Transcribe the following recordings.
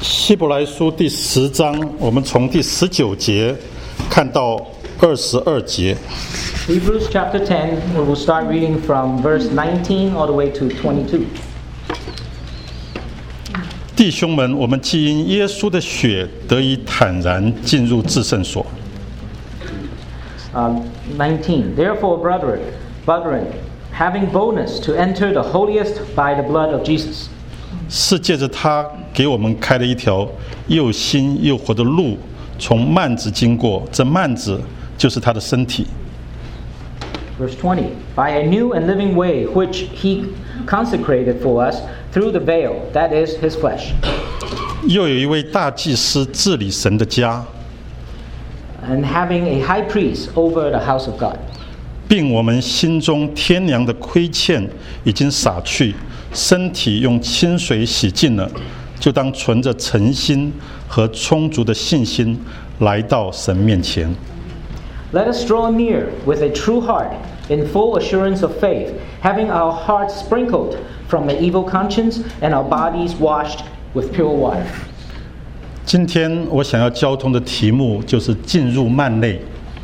希伯来书第10章，我们从第19节看到22节。 Hebrews chapter 10, we will start reading from verse 19 all the way to 22. 弟兄们，我们既因耶稣的血得以坦然进入至圣所。 19. Therefore, brethren, having boldness to enter the holiest by the blood of Jesus. 是借着他给我们开了一条又新又活的路，从幔子经过，这幔子就是他的身体。 Verse 20. By a new and living way which he consecrated for us through the veil, that is his flesh. 又有一位大祭司治理神的家， And having a high priest over the house of God. 并我们心中天良的亏欠已经洒去，身体用清水洗净了，就当存着诚心和充足的信心来到神面前。 Let us draw near with a true heart, in full assurance of faith, having our hearts sprinkled from an evil conscience and our bodies washed with pure water. 今天我想要交通的题目就是进入幔内。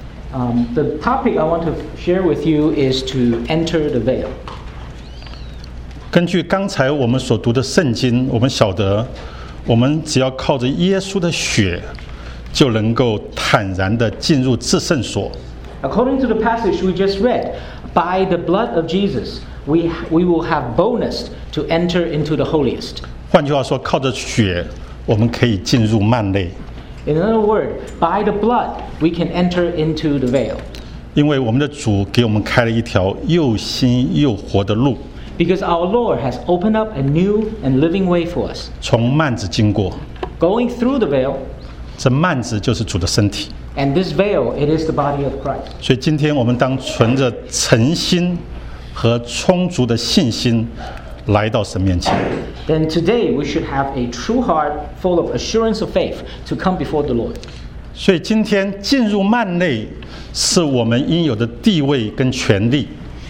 The topic I want to share with you is to enter the veil. 根据刚才我们所读的圣经，我们晓得，我们只要靠着耶稣的血，就能够坦然地进入至圣所。 According to the passage we just read, by the blood of Jesus, we will have boldness to enter into the holiest. 换句话说，靠着血，我们可以进入幔内。 In another word, by the blood, we can enter into the veil. 因为我们的主给我们开了一条又新又活的路， Because our Lord has opened up a new and living way for us. 从幔子经过， Going through the veil, 这幔子就是主的身体。 and this veil, it is the body of Christ. 所以今天我们当存着诚心和充足的信心来到神面前。 Then today we should have a true heart full of assurance of faith to come before the Lord. 所以今天进入幔内是我们应有的地位跟权利。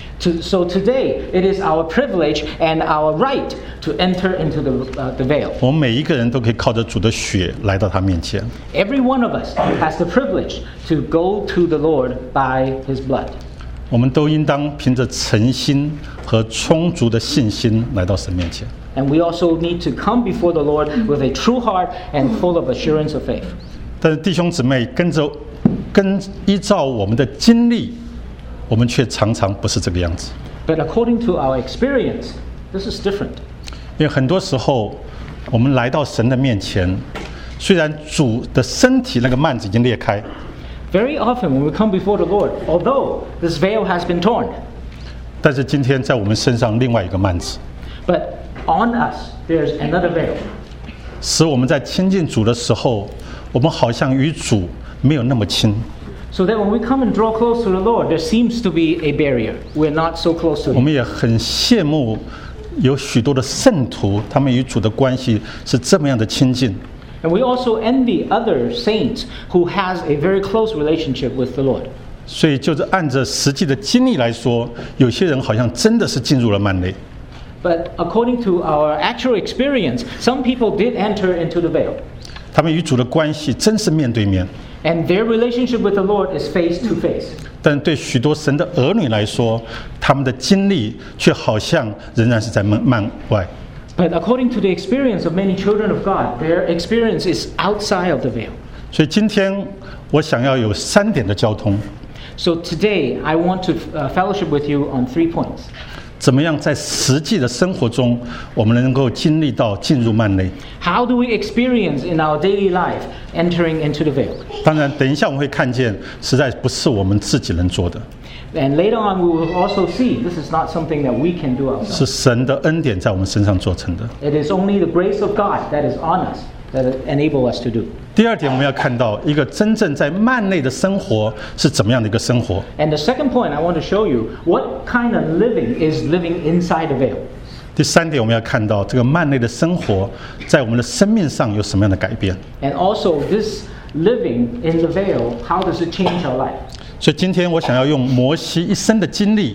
So today it is our privilege and our right to enter into the veil. 我们每一个人都可以靠着主的血来到他面前。 Every one of us has the privilege to go to the Lord by his blood. 我们都应当凭着诚心和充足的信心来到神面前。 And we also need to come before the Lord with a true heart and full of assurance of faith. 但是弟兄姊妹，依照我们的经历，我们却常常不是这个样子。 But according to our experience, this is different. 因为很多时候，我们来到神的面前，虽然主的身体那个幔子已经裂开， Very often when we come before the Lord, although this veil has been torn, 但是今天在我们身上另外一个幔子， but on us there's another veil. 使我们在亲近主的时候，我们好像与主没有那么亲。 So that when we come and draw close to the Lord, there seems to be a barrier. We're not so close to 我 Him. 们也很羡慕有许多的圣徒，他们与主的关系是这么样的亲近。 And we also envy other saints who has a very close relationship with the Lord. 所以就是按着实际的经历来说，有些人好像真的是进入了幔内。 But according to our actual experience, some people did enter into the veil. 他们与主的关系真是面对面。 And their relationship with the Lord is face to face. 但对许多神的儿女来说，他们的经历却好像仍然是在幔外。 But according to the experience of many children of God, their experience is outside of the veil. 所以今天我想要有3点的交通， So today I want to fellowship with you on 3 points. 怎么样在实际的生活中，我们能够经历到进入幔内？ How do we experience in our daily life entering into the veil? 当然，等一下我们会看见，实在不是我们自己能做的， And later on we will also see this is not something that we can do 是 ourselves. 神的恩典在我们身上做成的。 It is only the grace of God that is on us that enable us to do. 第二点，我们要看到一个真正在幔内的生活是怎么样的一个生活。 And the second point I want to show you, what kind of living is living inside the veil. 第3点，我们要看到这个幔内的生活在我们的生命上有什么样的改变。 And also this living in the veil, how does it change our life? 所以今天我想要用摩西一生的经历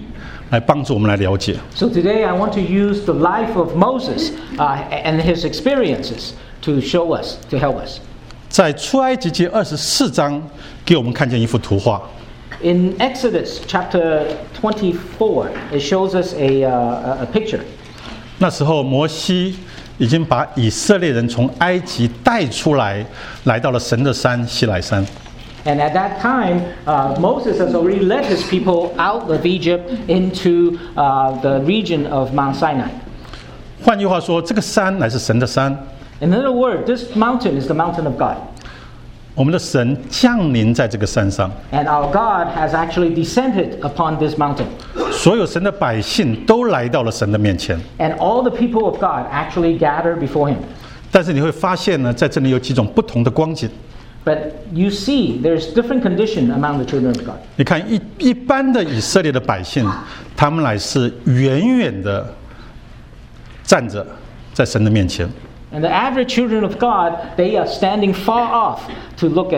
来帮助我们来了解。 So today I want to use the life of Moses and his experiences to show us, to help us. 在出埃及记24章，给我们看见一幅图画。 In Exodus chapter 24, it shows us a picture. 那时候摩西已经把以色列人从埃及带出来，来到了神的山西乃山。 And at that time, Moses has already led his people out of Egypt into the region of Mount Sinai. 换句话说，这个山乃是神的山， In other words, this mountain is the mountain of God. 我们的神降临在这个山上， And our God has actually descended upon this mountain. 所有神的百姓都来到了神的面前。 And all the people of God actually gather before him. 但是你会发现呢，在这里有几种不同的光景。 But you see, there's different condition among the children of God. 你看一般的以色列的百姓，他们乃是远远的站着在神的面前。 And the average children of God, they are standing far off to look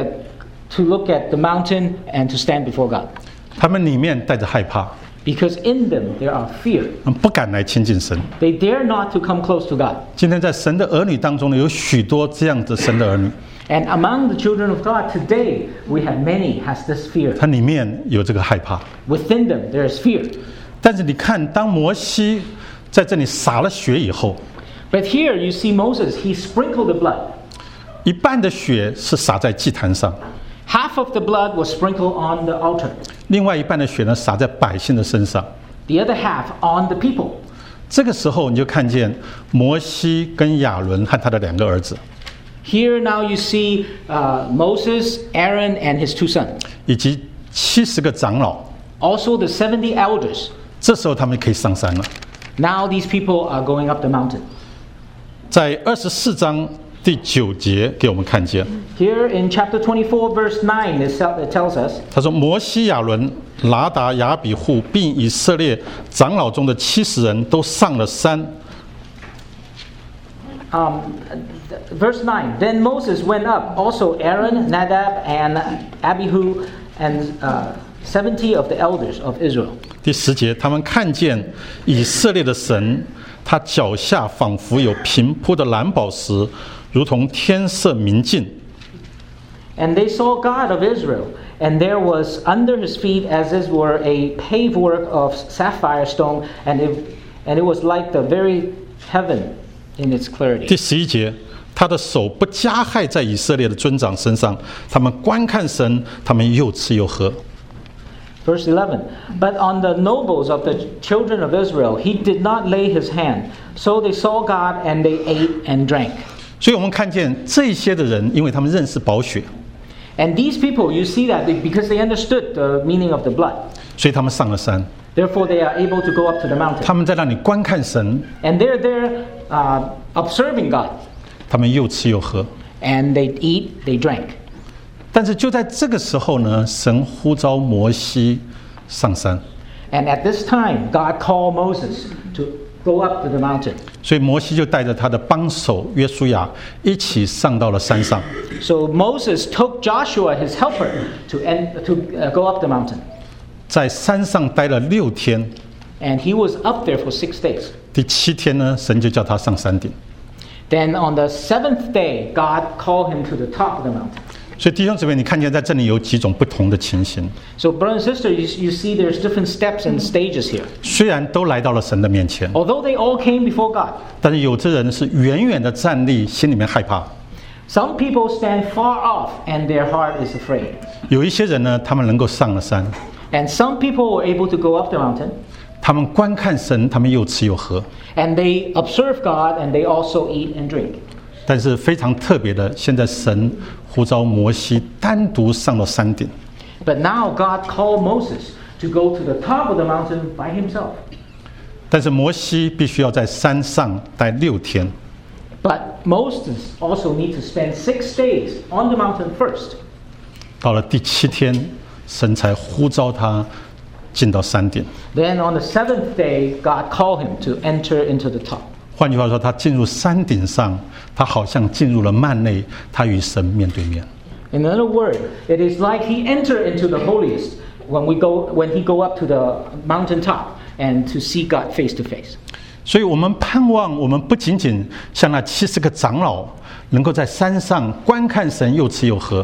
at the mountain and to stand before God. 他们里面带着害怕， Because in them there are fear. 不敢来亲近神。 They dare not to come close to God. 今天在神的儿女当中呢，有许多这样的神的儿女， And among the children of God today, we have many has this fear. 他里面有这个害怕。 Within them there is fear. 但是你看，当摩西在这里洒了血以后， But here you see Moses, he sprinkled the blood. 一半的血是洒在祭坛上， Half of the blood was sprinkled on the altar. 另外一半的血呢洒在百姓的身上。 The other half on the people. 这个时候你就看见摩西跟亚伦和他的2个儿子， Here now you see Moses, Aaron, and his 2 sons. 以及70个长老。 Also the 70 elders. 这时候他们可以上山了。 Now these people are going up the mountain. 在24章第9节给我们看见， Here in chapter 24, verse 9, it tells us, 他说：“摩西、亚伦、拿达、亚比户，并以色列长老中的70人都上了山。 verse 9, Then Moses went up, also Aaron, Nadab, and Abihu, and 70 of the elders of Israel. 第10节，他们看见以色列的神，他脚下仿佛有平铺的蓝宝石，如同天色明净。 And they saw God of Israel, and there was under his feet as it were a paved work of sapphire stone, and it was like the very heaven in its clarity. 第11节，他的手不加害在以色列的尊长身上，他们观看神，他们又吃又喝。 Verse 11, But on the nobles of the children of Israel he did not lay his hand. So they saw God, and they ate and drank. 所以我们看见这些的人，因为他们认识宝血， And these people, you see that because they understood the meaning of the blood. 所以他们上了山， Therefore they are able to go up to the mountain. 他们在那里观看神， And they're there observing God. 他们又吃又喝。 And they eat, they drank. 但是就在这个时候呢，神呼召摩西上山， And at this time, God called Moses to go up to the mountain. 所以摩西就带着他的帮手约书亚一起上到了山上。 So Moses took Joshua, his helper, to go up the mountain. 在山上待了6天， And he was up there for 6 days. 第7天呢，神就叫他上山顶。 Then on the 7th day, God called him to the top of the mountain. 所以弟兄姊妹，你看见在这里有几种不同的情形。 So brother and sister, you see there's different steps and stages here. 虽然都来到了神的面前， Although they all came before God, 但是有的人是远远的站立，心里面害怕； some people stand far off and their heart is afraid. 有一些人呢，他们能够上了山， And some people were able to go up the mountain, 他们观看神，他们又吃又喝。 and they observe God, and they also eat and drink. 但是非常特别的，现在神呼召摩西单独上到山顶。 But now God called Moses to go to the top of the mountain by himself. 但是摩西必须要在山上待6天。 But Moses also needs to spend 6 days on the mountain first. 到了第7天，神才呼召他进到山顶。 Then on the 7th day, God called him to enter into the top. 换句话说，他进入山顶上，他好像进入了幔内，他与神面对面。 In other words, it is like he entered into the holiest when he go up to the mountain top, and to see God face to face. 所以我们盼望，我们不仅仅像那70个长老，能够在山上观看神又吃又喝。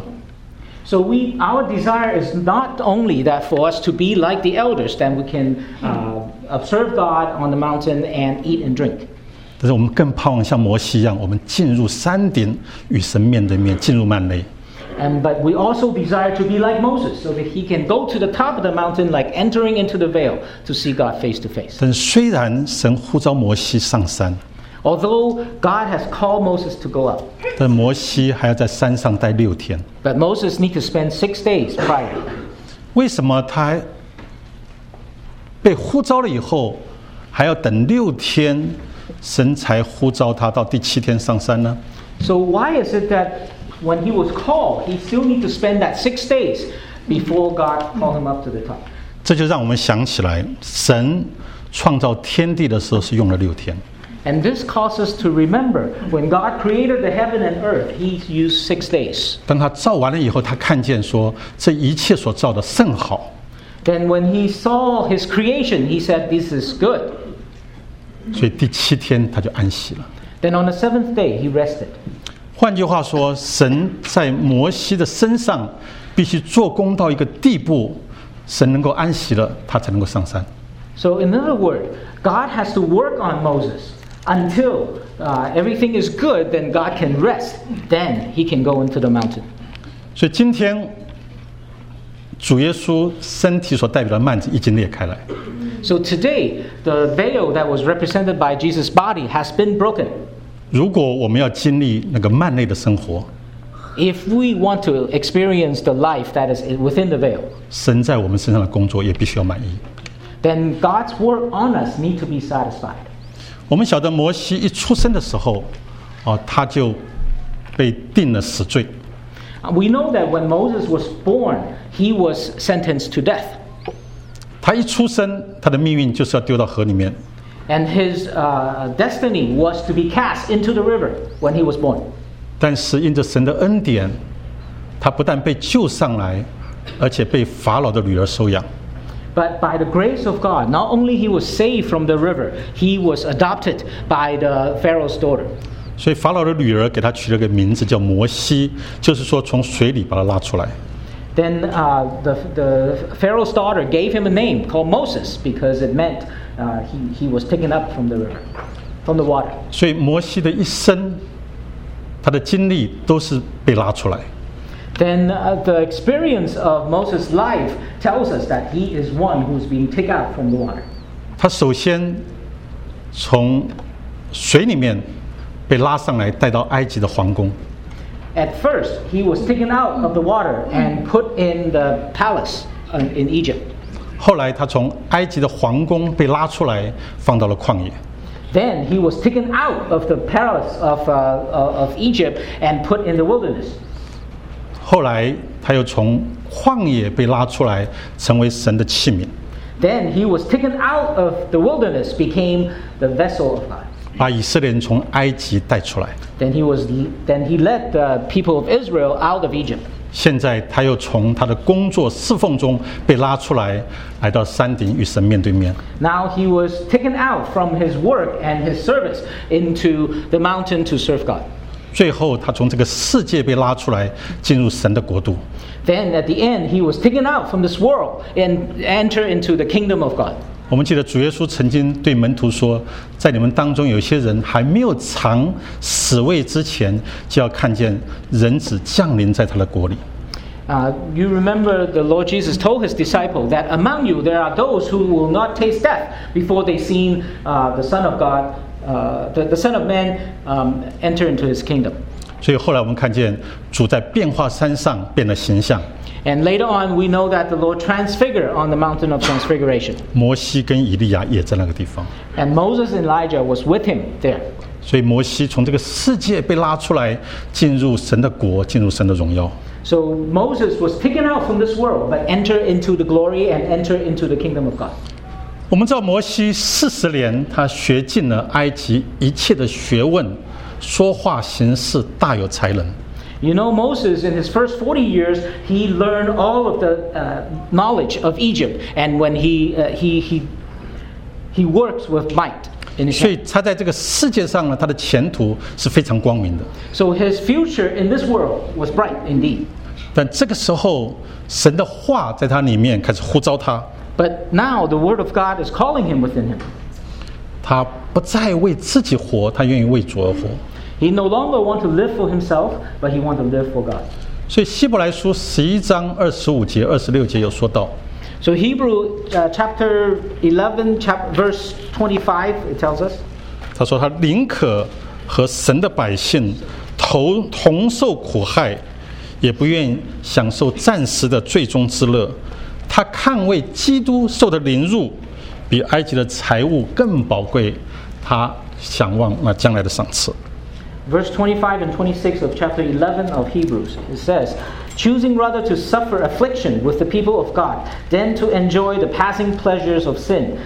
So our desire is not only that for us to be like the elders, then we can observe God on the mountain and eat and drink. 但是我们更盼望像摩西一样，我们进入山顶与神面对面，进入幔内。 But we also desire to be like Moses, so that he can go to the top of the mountain, like entering into the veil, to see God face to face. 但虽然神呼召摩西上山， Although God has called Moses to go up, 但摩西还要在山上待6天。 but Moses needs to spend 6 days prior. 为什么他被呼召了以后，还要等6天，神才呼召他到第7天上山呢？ So why is it that when he was called, he still needs to spend that 6 days before God called him up to the top? 这就让我们想起来，神创造天地的时候是用了6天。 And this causes us to remember when God created the heaven and earth, he used 6 days. 当他造完了以后，他看见说这一切所造的甚好， Then when he saw his creation, he said, "This is good." 所以第7天他就安息了。 Then on the 7th day, he rested. 换句话说，神在摩西的身上必须做工到一个地步，神能够安息了，他才能够上山。 So in other words, God has to work on Moses until everything is good, then God can rest. Then he can go into the mountain. 所以今天主耶稣身体所代表的幔子已经裂开来， So today, the veil that was represented by Jesus' body has been broken. 如果我们要经历那个幔内的生活， If we want to experience the life that is within the veil, 神在我们身上的工作也必须要满意。 then God's work on us need to be satisfied. 我们晓得摩西一出生的时候，他就被定了死罪。 We know that when Moses was born, he was sentenced to death. 他一出生，他的命运就是要丢到河里面。 And his destiny was to be cast into the river when he was born. 但是因着神的恩典，他不但被救上来，而且被法老的女儿收养。 But by the grace of God, not only he was saved from the river, he was adopted by the Pharaoh's daughter. 所以法老的女儿给他取了个名字叫摩西，就是说从水里把他拉出来。 Then the Pharaoh's daughter gave him a name called Moses because it meant he was taken up from the river, from the water. 所以摩西的一生，他的经历都是被拉出来。 Then the experience of Moses' life tells us that he is one who's being taken out from the water. 他首先从水里面被拉上来，带到埃及的皇宫。 At first, he was taken out of the water and put in the palace in Egypt. 后来他从埃及的皇宫被拉出来，放到了旷野。 Then he was taken out of the palace of Egypt and put in the wilderness. 后来他又从旷野被拉出来，成为神的器皿， Then he was taken out of the wilderness, became the vessel of God. 把以色列人从埃及带出来。 Then he led the people of Israel out of Egypt. 现在他又从他的工作侍奉中被拉出来，来到山顶与神面对面。 Now he was taken out from his work and his service into the mountain to serve God. 最后他从这个世界被拉出来，进入神的国度。 Then at the end, he was taken out from this world and enter into the kingdom of God. 我们记得主耶稣曾经对门徒说，在你们当中有些人还没有尝死味之前，就要看见人子降临在他的国里。 You remember the Lord Jesus told his disciple that among you there are those who will not taste death before they seen the Son of God, the Son of Man enter into his kingdom. 所以后来我们看见主在变化山上变了形象， And later on, we know that the Lord transfigured on the mountain of transfiguration. 摩西跟以利亚也在那个地方。 And Moses and Elijah was with him there. 所以摩西从这个世界被拉出来，进入神的国，进入神的荣耀。 So Moses was taken out from this world, but enter into the glory and enter into the kingdom of God. 我们知道摩西40年，他学尽了埃及一切的学问，说话行事大有才能。 You know, Moses, in his first 40 years, he learned all of the knowledge of Egypt. And when he He works with might in his 所以 hand. 他在这个世界上呢，他的前途是非常光明的。 So his future in this world was bright indeed. 但这个时候，神的话在他里面开始呼召他， But now the word of God is calling him within him. 他不再为自己活，他愿意为主而活。 He no longer wants to live for himself, but he wants to live for God. 所以希伯来书11章25节、26节有说到， So Hebrew chapter 11, verse 25, it tells us, 他说他宁可和神的百姓同受苦害，也不愿享受暂时的最终之乐。他看为基督受的凌辱，比埃及的财物更宝贵，他想望那将来的赏赐。 Verse 25 and 26 of chapter 11 of Hebrews, it says, choosing rather to suffer affliction with the people of God than to enjoy the passing pleasures of sin,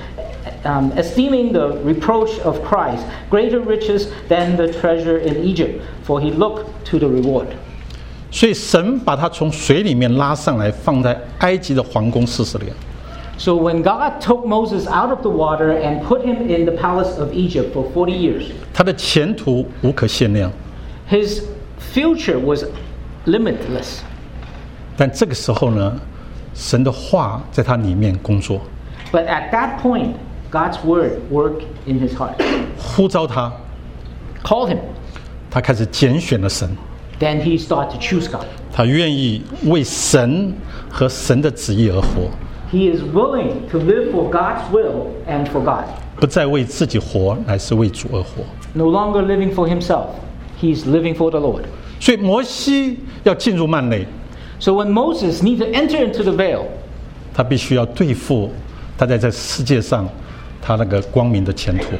esteeming the reproach of Christ greater riches than the treasure in Egypt, for he looked to the reward. 所以神把他从水里面拉上来，放在埃及的皇宫40年。 So when God took Moses out of the water and put him in the palace of Egypt for 40 years, 他的前途无可限量。 his future was limitless. 但这个时候呢，神的话在他里面工作， But at that point, God's word worked in his heart. 呼召他， Called him. 他开始拣选了神， Then he started to choose God. 他愿意为神和神的旨意而活， He is willing to live for God's will and for God. 不再为自己活，乃是为主而活。 No longer living for himself. He's living for the Lord. 所以摩西要进入幔内， So when Moses needs to enter into the veil, 他必须要对付他在这世界上他那个光明的前途。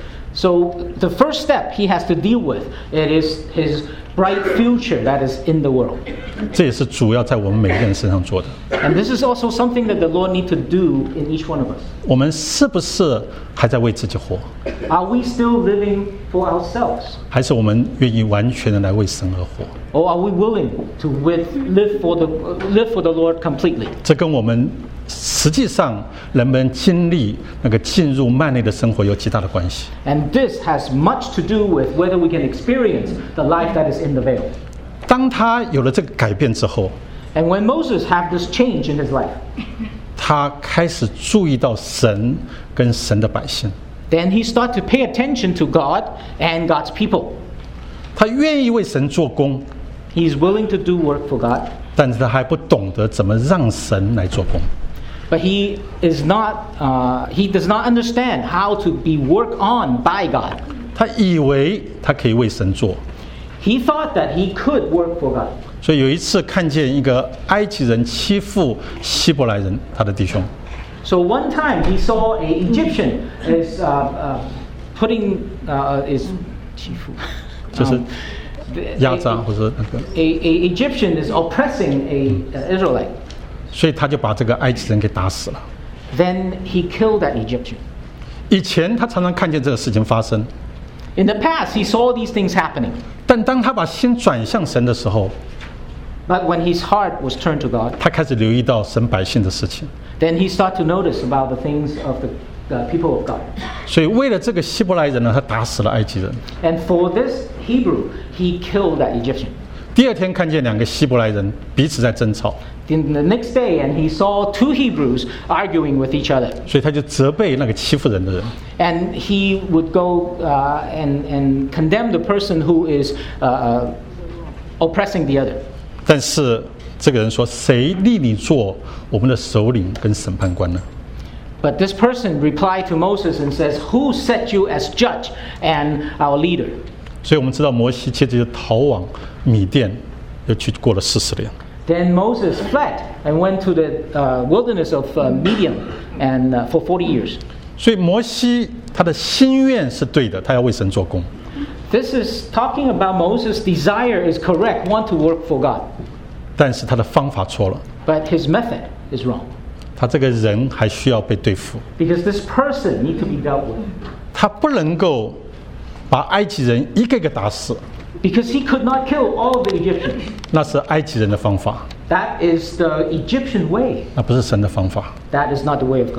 so the first step he has to deal with, it is his bright future that is in the world. 这也是主要在我们每个人身上做的。 And this is also something that the Lord needs to do in each one of us. 我们是不是还在为自己活， Are we still living for ourselves? 还是我们愿意完全的来为神而活？ Or are we willing to live for the Lord completely? 这跟我们实际上人们经历那个进入幔内的生活有极大的关系。 And this has much to do with whether we can experience the life that is in the veil. 当他有了这个改变之后， And when Moses had this change in his life, 他开始注意到神跟神的百姓， then he started to pay attention to God and God's people. 他愿意为神做工， He's willing to do work for God, 但是他还不懂得怎么让神来做工。 but he does not understand how to be worked on by God. 他以为他可以为神做， He thought that he could work for God. 所以有一次看见一个埃及人欺负希伯来人，他的弟兄， So one time he saw an Egyptian is 就是 um, 压榨或者那个， a Egyptian is oppressing a Israelite. 所以他就把这个埃及人给打死了。 Then he killed that Egyptian. 以前他常常看见这个事情发生， In the past, he saw these things happening. 但当他把心转向神的时候， But when his heart was turned to God, 他开始留意到神百姓的事情。 then he started to notice about the things of the people of God. 所以为了这个希伯来人呢，他打死了埃及人。 And for this Hebrew, he killed that Egyptian. 第二天看见两个希伯来人彼此在争吵， In the next day, and he saw two Hebrews arguing with each other. 所以他就责备那个欺负人的人。 And he would go and condemn the person who is oppressing the other. 但是这个人说：“谁立你做我们的首领跟审判官呢？” But this person replied to Moses and says, "Who set you as judge and our leader?" 所以我们知道摩西接着就逃往米甸，又去过了40年。 Then Moses fled and went to the wilderness of Midian and for 40 years. 所以摩西他的心愿是对的，他要为神做工。 This is talking about Moses' desire is correct, want to work for God. 但是他的方法错了， But his method is wrong. 他这个人还需要被对付， Because this person needs to be dealt with. 他不能够把埃及人一个个打死， Because he could not kill all of the Egyptians. 那是埃及人的方法， That is the Egyptian way. 那不是神的方法。 That is not the way of God.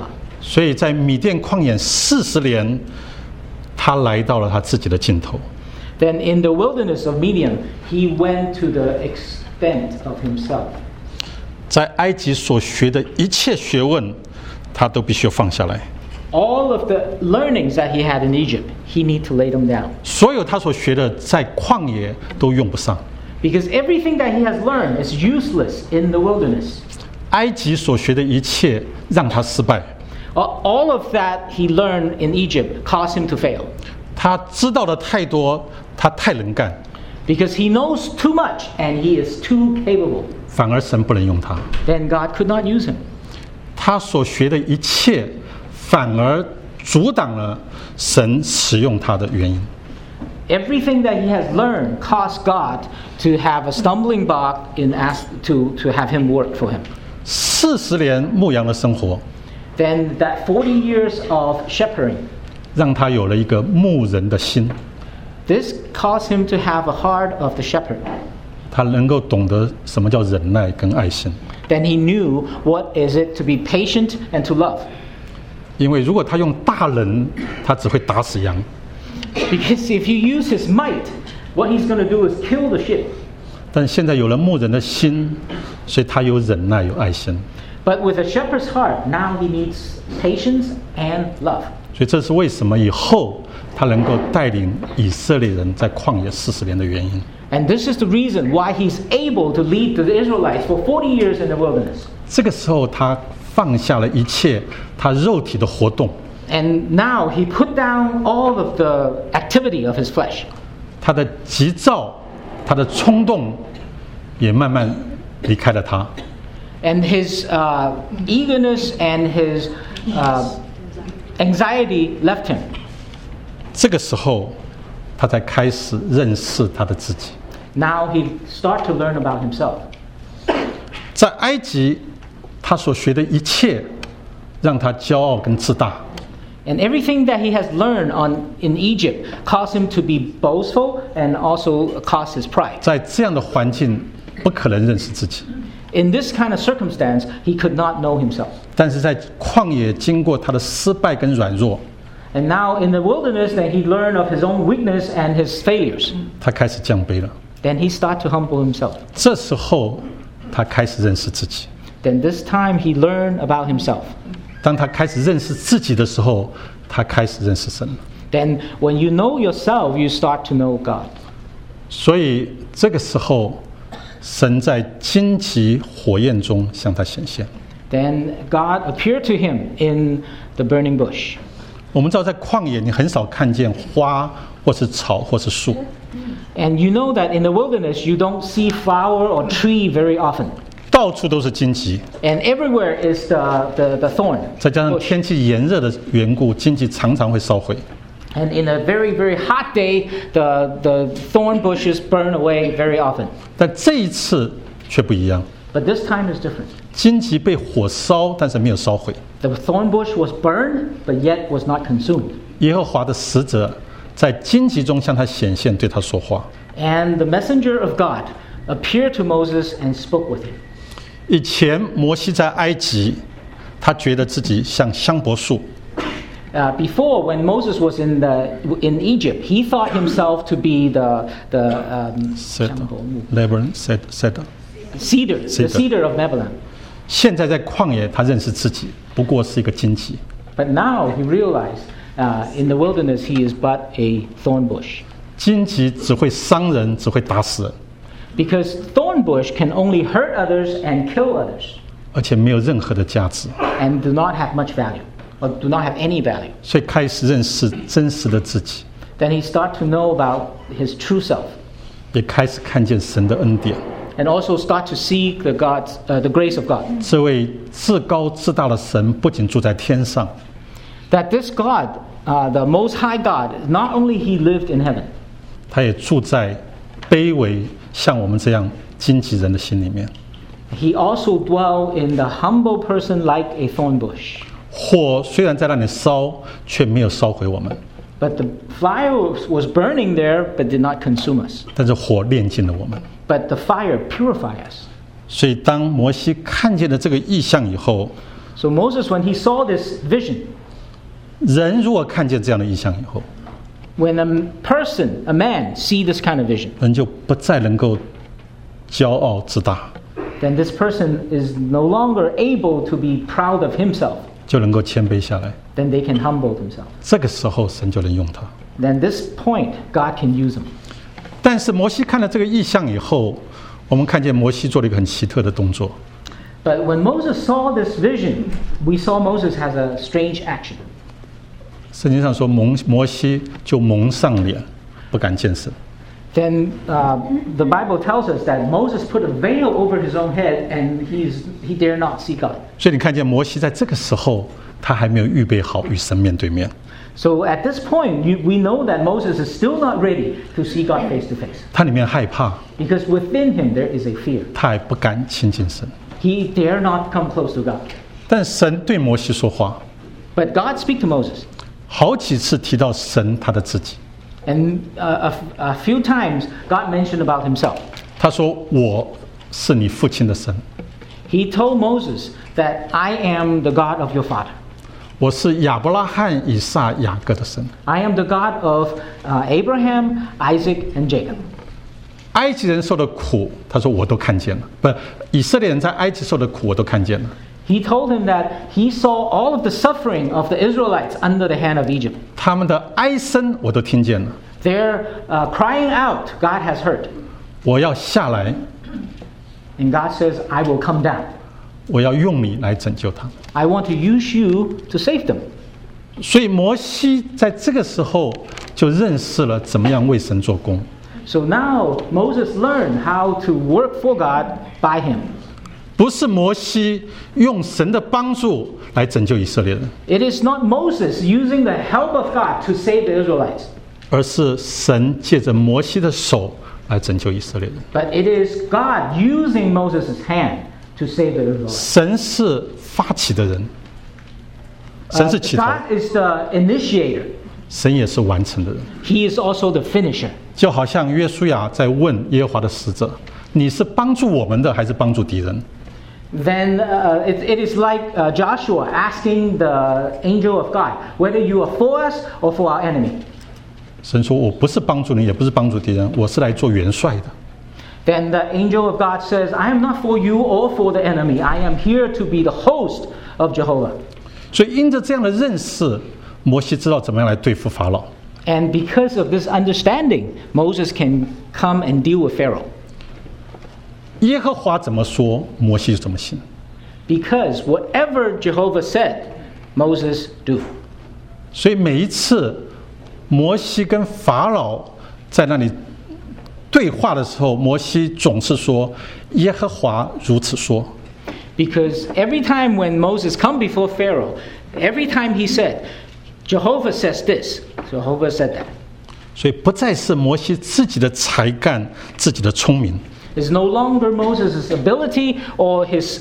所以在米甸旷野40年，他来到了他自己的尽头。 Then in the wilderness of Midian, he went to the extent of himself. 在埃及所学的一切学问，他都必须放下来。 All of the learnings that he had in Egypt, he need to lay them down. 所有他所学的，在旷野都用不上。 Because everything that he has learned is useless in the wilderness. 埃及所学的一切让他失败。 All of that he learned in Egypt caused him to fail. 他知道的太多，他太能干， Because he knows too much and he is too capable. 反而神不能用他。 Then God could not use him. 他所学的一切，反而阻挡了神使用他的原因。 Everything that he has learned caused God to have a stumbling block to have him work for him. 40年牧羊的生活， Then that 40 years of shepherding, 让他有了一个牧人的心， this caused him to have a heart of the shepherd. 他能够懂得什么叫忍耐跟爱心。 Then he knew what is it to be patient and to love. 因为如果他用大人，他只会打死羊； Because if you use his might, what he's going to do is kill the sheep. 但现在有了牧人的心，所以他有忍耐，有爱心。 But with a shepherd's heart, now he needs patience and love. 所以这是为什么以后他能够带领以色列人在旷野40年的原因。 And this is the reason why he's able to lead the Israelites for 40 years in the wilderness. 这个时候他放下了一切他肉体的活动， And now he put down all of the activity of his flesh. 他的急躁，他的冲动也慢慢离开了他。 And his eagerness and his anxiety left him. 这个时候他才开始认识他的自己。 Now he starts to learn about himself. 在埃及他所学的一切让他骄傲跟自大， And everything that he has learned in Egypt caused him to be boastful and also caused his pride. 在这样的环境不可能认识自己。 In this kind of circumstance, he could not know himself. 但是在旷野经过他的失败跟软弱， And now in the wilderness, then he learned of his own weakness and his failures. 他开始降卑了。 Then he started to humble himself. 这时候他开始认识自己。 Then this time he learned about himself. 当他开始认识自己的时候，他开始认识神了。 Then when you know yourself, you start to know God. 所以这个时候，神在荆棘火焰中向他显现。 Then God appeared to him in the burning bush. 我们知道，在旷野你很少看见花，或是草，或是树。 And you know that in the wilderness, you don't see flower or tree very often. 到处都是荆棘， And everywhere is the thorn. 再加上 bush. 天气炎热的缘故，荆棘常常会烧毁。 And in a very, very hot day, the thorn bushes burn away very often. 但这一次却不一样， But this time is different. 荆棘被火烧，但是没有烧毁。 The thorn bush was burned, but yet was not consumed. 耶和华的使者在荆棘中向他显现，对他说话。 And the messenger of God appeared to Moses and spoke with him. 以前摩西在埃及，他觉得自己像香柏树， Before, when Moses was in Egypt, he thought himself to be the Lebanon cedar。 cedar, the Cedar. cedar of Lebanon. 现在在旷野，他认识自己，不过是一个荆棘。 But now he realized in the wilderness he is but a thorn bush. 荆棘只会伤人，只会打死人， Because thorn bush can only hurt others and kill others 而且没有任何的价值。 and do not have much value or do not have any value. 所以开始认识真实的自己， Then he started to know about his true self 也开始看见神的恩典。 and also start to see the grace of God. 这位至高至大的神不仅住在天上， That this God, the Most High God, not only he lived in heaven, 他也住在卑微像我们这样荆棘人的心里面。 he also dwelled in the humble person like a thorn bush. 火虽然在那里烧，却没有烧毁我们， But the fire was burning there but did not consume us. 但是火炼尽了我们。 But the fire purified us. 所以当摩西看见了这个异象以后， So Moses, when he saw this vision, 人如果看见这样的异象以后， when a man, see this kind of vision, 人就不再能够骄傲自大， then this person is no longer able to be proud of himself. 就能够谦卑下来。 Then they can humble themselves. 这个时候，神就能用他。 Then this point, God can use them. 但是摩西看了这个异象以后，我们看见摩西做了一个很奇特的动作。 But when Moses saw this vision, we saw Moses has a strange action. 圣经上说，摩西就蒙上脸，不敢见神。 Then the Bible tells us that Moses put a veil over his own head and he dare not see God. 所以你看见摩西在这个时候，他还没有预备好与神面对面。 So at this point, we know that Moses is still not ready to see God face to face. 他里面害怕， Because within him there is a fear. 他还不敢亲近神。 He dare not come close to God. 但神对摩西说话， But God speak to Moses. 好几次提到神他的自己。 And a few times God mentioned about himself. 他说：“我是你父亲的神， He told Moses that I am the God of your father. 我是亚伯拉罕、以撒、雅各的神。 I am the God of Abraham, Isaac, and Jacob. 埃及人受的苦，他说我都看见了。不，以色列人在埃及受的苦，我都看见了。 He told him that he saw all of the suffering of the Israelites under the hand of Egypt. 他们的哀声我都听见了。 Their crying out, God has heard. 我要下来， And God says, I will come down. 我要用你来拯救他们。 I want to use you to save them. 所以摩西在这个时候就认识了怎么样为神做工。 So now Moses learned how to work for God by him. 不是摩西用神的帮助来拯救以色列人， It is not Moses using the help of God to save the Israelites, 而是神借着摩西的手来拯救以色列人。 but it is God using Moses' hand to save the Israelites. 神是发起的人，神是起头， God is the initiator. 神也是完成的人。 He is also the finisher. 就好像约书亚在问耶和华的使者：“你是帮助我们的，还是帮助敌人？” Then it is like Joshua asking the angel of God, whether you are for us or for our enemy. 神说：“我不是帮助你，也不是帮助敌人，我是来做元帅的。” Then the angel of God says, I am not for you or for the enemy. I am here to be the host of Jehovah. 所以因着这样的认识，摩西知道怎么样来对付法老。 And because of this understanding, Moses can come and deal with Pharaoh. 耶和华怎么说，摩西就怎么行。 Because whatever Jehovah said, Moses do. 所以每一次摩西跟法老在那里对话的时候，摩西总是说：“耶和华如此说。” Because every time when Moses come before Pharaoh, every time he said, Jehovah says this, Jehovah said that. 所以不再是摩西自己的才干、自己的聪明， It's no longer Moses' ability or his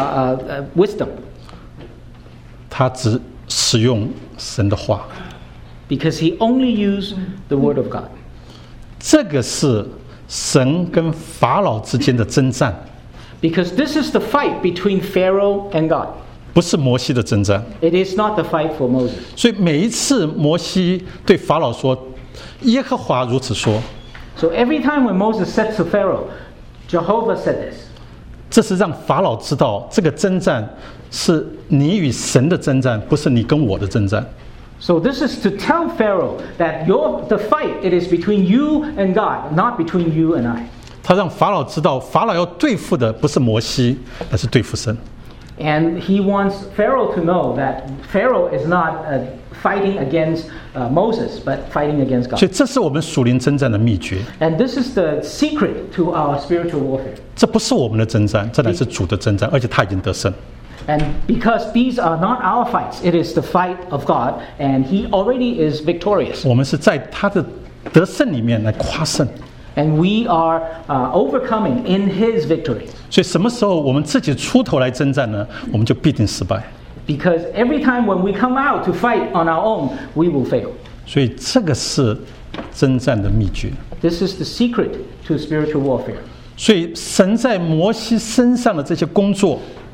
wisdom. 他只使用神的话。 Because he only used the word of God. 这个是神跟法老之间的征战， Because this is the fight between Pharaoh and God. 不是摩西的征战。 It is not the fight for Moses. 所以每一次摩西对法老说：“耶和华如此说。” So every time when Moses said to Pharaoh, Jehovah said this. 这是让法老知道，这个征战是你与神的征战，不是你跟我的征战。 So this is to tell Pharaoh that the fight, it is between you and God, not between you and I. 他让法老知道，法老要对付的不是摩西，而是对付神。 And he wants Pharaoh to know that Pharaoh is not fighting against Moses, but fighting against 所 God. 以这是我们属灵征战的秘诀。 And this is the secret to our spiritual warfare. 这不是我们的征战，这乃是主的征战，而且他已经得胜。 And because these are not our fights, it is the fight of God, and he already is victorious. 我们是在他的得胜里面来夸胜。 And we are overcoming in his victory. 所以什么时候我们自己出头来征战呢？我们就必定失败。 Because every time when we come out to fight on our own, we will fail. 所以这个是征战的秘诀。 This is the secret to spiritual warfare. 所以神在摩西身上的这些工作，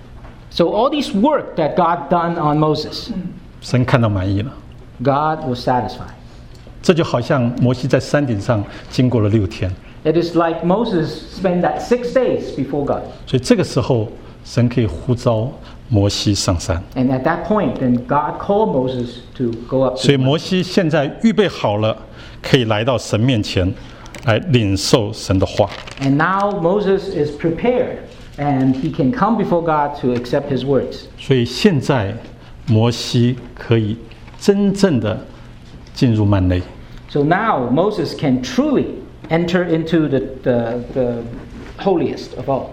So all this work that God done on Moses, 神看到满意了。 God was satisfied. 这就好像摩西在山顶上经过了6天， It is like Moses spent that 6 days before God. 所以这个时候神可以呼召摩西上山。 And at that point, then God called Moses to go up 所以 to the 摩西现在预备好了，可以来到神面前，来领受神的话。 And now Moses is prepared, and he can come before God to accept his words. 所以现在摩西可以真正的进入幔内。 So now Moses can truly enter into the holiest of all.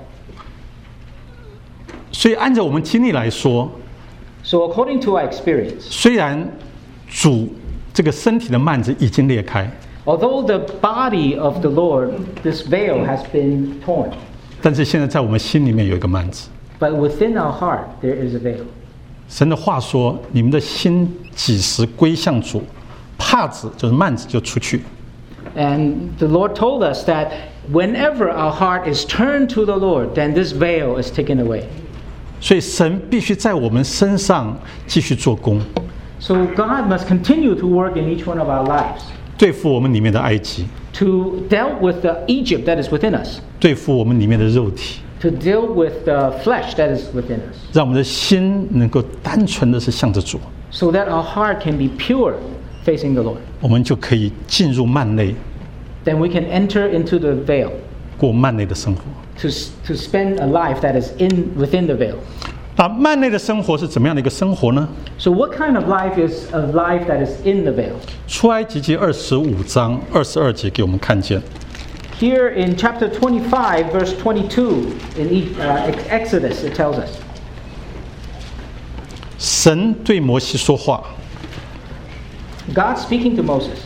所以按照我们经历来说， So according to our experience, 虽然主这个身体的幔子已经裂开， although the body of the Lord, this veil has been torn, 但是现在在我们心里面有一个幔子。 but within our heart there is a veil. 神的话说：“你们的心几时归向主，帕子就是幔子就出去。 And the Lord told us that whenever our heart is turned to the Lord, then this veil is taken away. 所以神必须在我们身上继续做工， So God must continue to work in each one of our lives 对付我们里面的埃及， to deal with the Egypt that is within us, 对付我们里面的肉体， to deal with the flesh that is within us, 让我们的心能够单纯的是向着主， so that our heart can be pure facing the Lord. 我们就可以进入幔内， Then we can enter into the veil 过幔内的生活。 to spend a life that is within the veil. 那幔内的生活是怎么样的一个生活呢？ So what kind of life is a life that is in the veil? 出埃及记25章22节给我们看见， Here in chapter 25, verse 22, in Exodus, it tells us, 神对摩西说话， God speaking to Moses,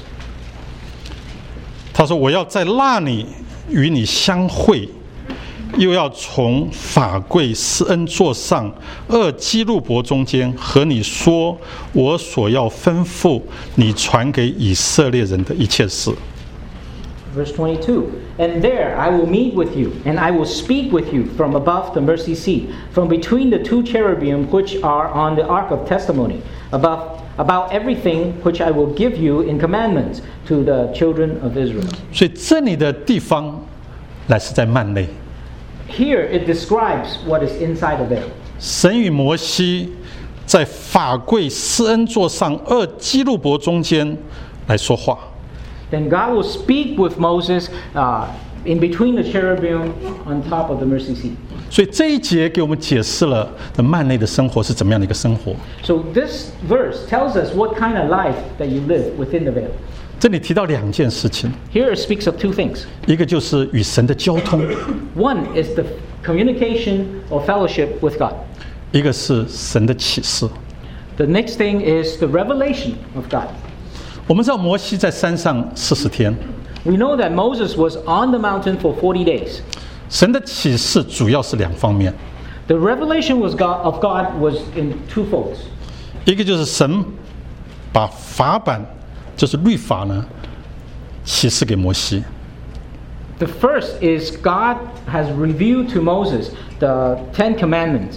他说：“我要在那里与你相会，又要从法柜施恩座上2基路伯中间和你说我所要吩咐你传给以色列人的一切事。” verse 22, and there I will meet with you, and I will speak with you from above the mercy seat, from between the 2 cherubim which are on the ark of testimony, about everything which I will give you in commandments to the children of Israel. 所以这里的地方乃是在幔内， Here it describes what is inside the veil. 神与摩西在法柜施恩座上2基路伯中间来说话。 Then God will speak with Moses in between the cherubim on top of the mercy seat. 所以这一节给我们解释了幔内的生活是怎么样的一个生活。 So this verse tells us what kind of life that you live within the veil. 这里提到2件事情， Here it speaks of 2 things. 一个就是与神的交通， One is the communication or fellowship with God. 一个是神的启示。 The next thing is the revelation of God. 我们知道摩西在山上40天， We know that Moses was on the mountain for 40 days. 神的启示主要是2方面， The revelation of God was in 2 folds. 一个就是神把法版，就是律法呢，启示给摩西。 The first is God has revealed to Moses the 10 commandments.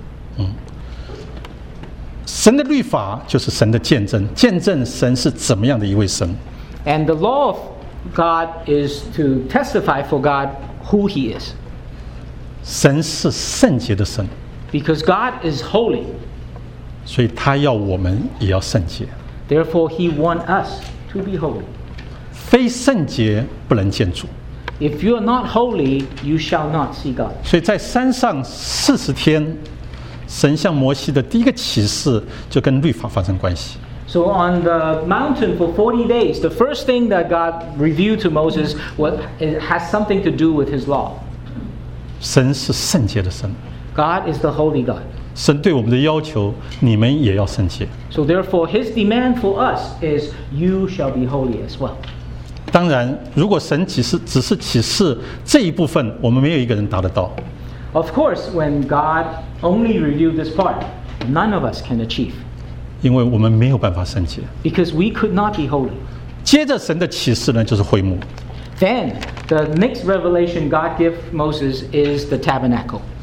神的律法就是神的见证，见证神是怎么样的一位神。 And the law of God is to testify for God who He is. 神是圣洁的神， Because God is holy. 所以他要我们也要圣洁。 Therefore, He wants us to be holy. 非圣洁不能见主。 If you are not holy, you shall not see God. 所以在山上40天，神向摩西的第一个启示就跟律法发生关系。 So on the mountain for 40 days, the first thing that God revealed to Moses it has something to do with His law. 神是圣洁的神， God is the holy God. 神对我们的要求，你们也要圣洁。 So therefore, His demand for us is, you shall be holy as well. 当然，如果神只是启示这一部分，我们没有一个人达得到。 Of course, when God only revealed this part, none of us can achieve. 因为我们没有办法圣洁。 Because we could not be holy. 接着神的启示呢，就是会幕。 Then, the next revelation God gave Moses is the tabernacle.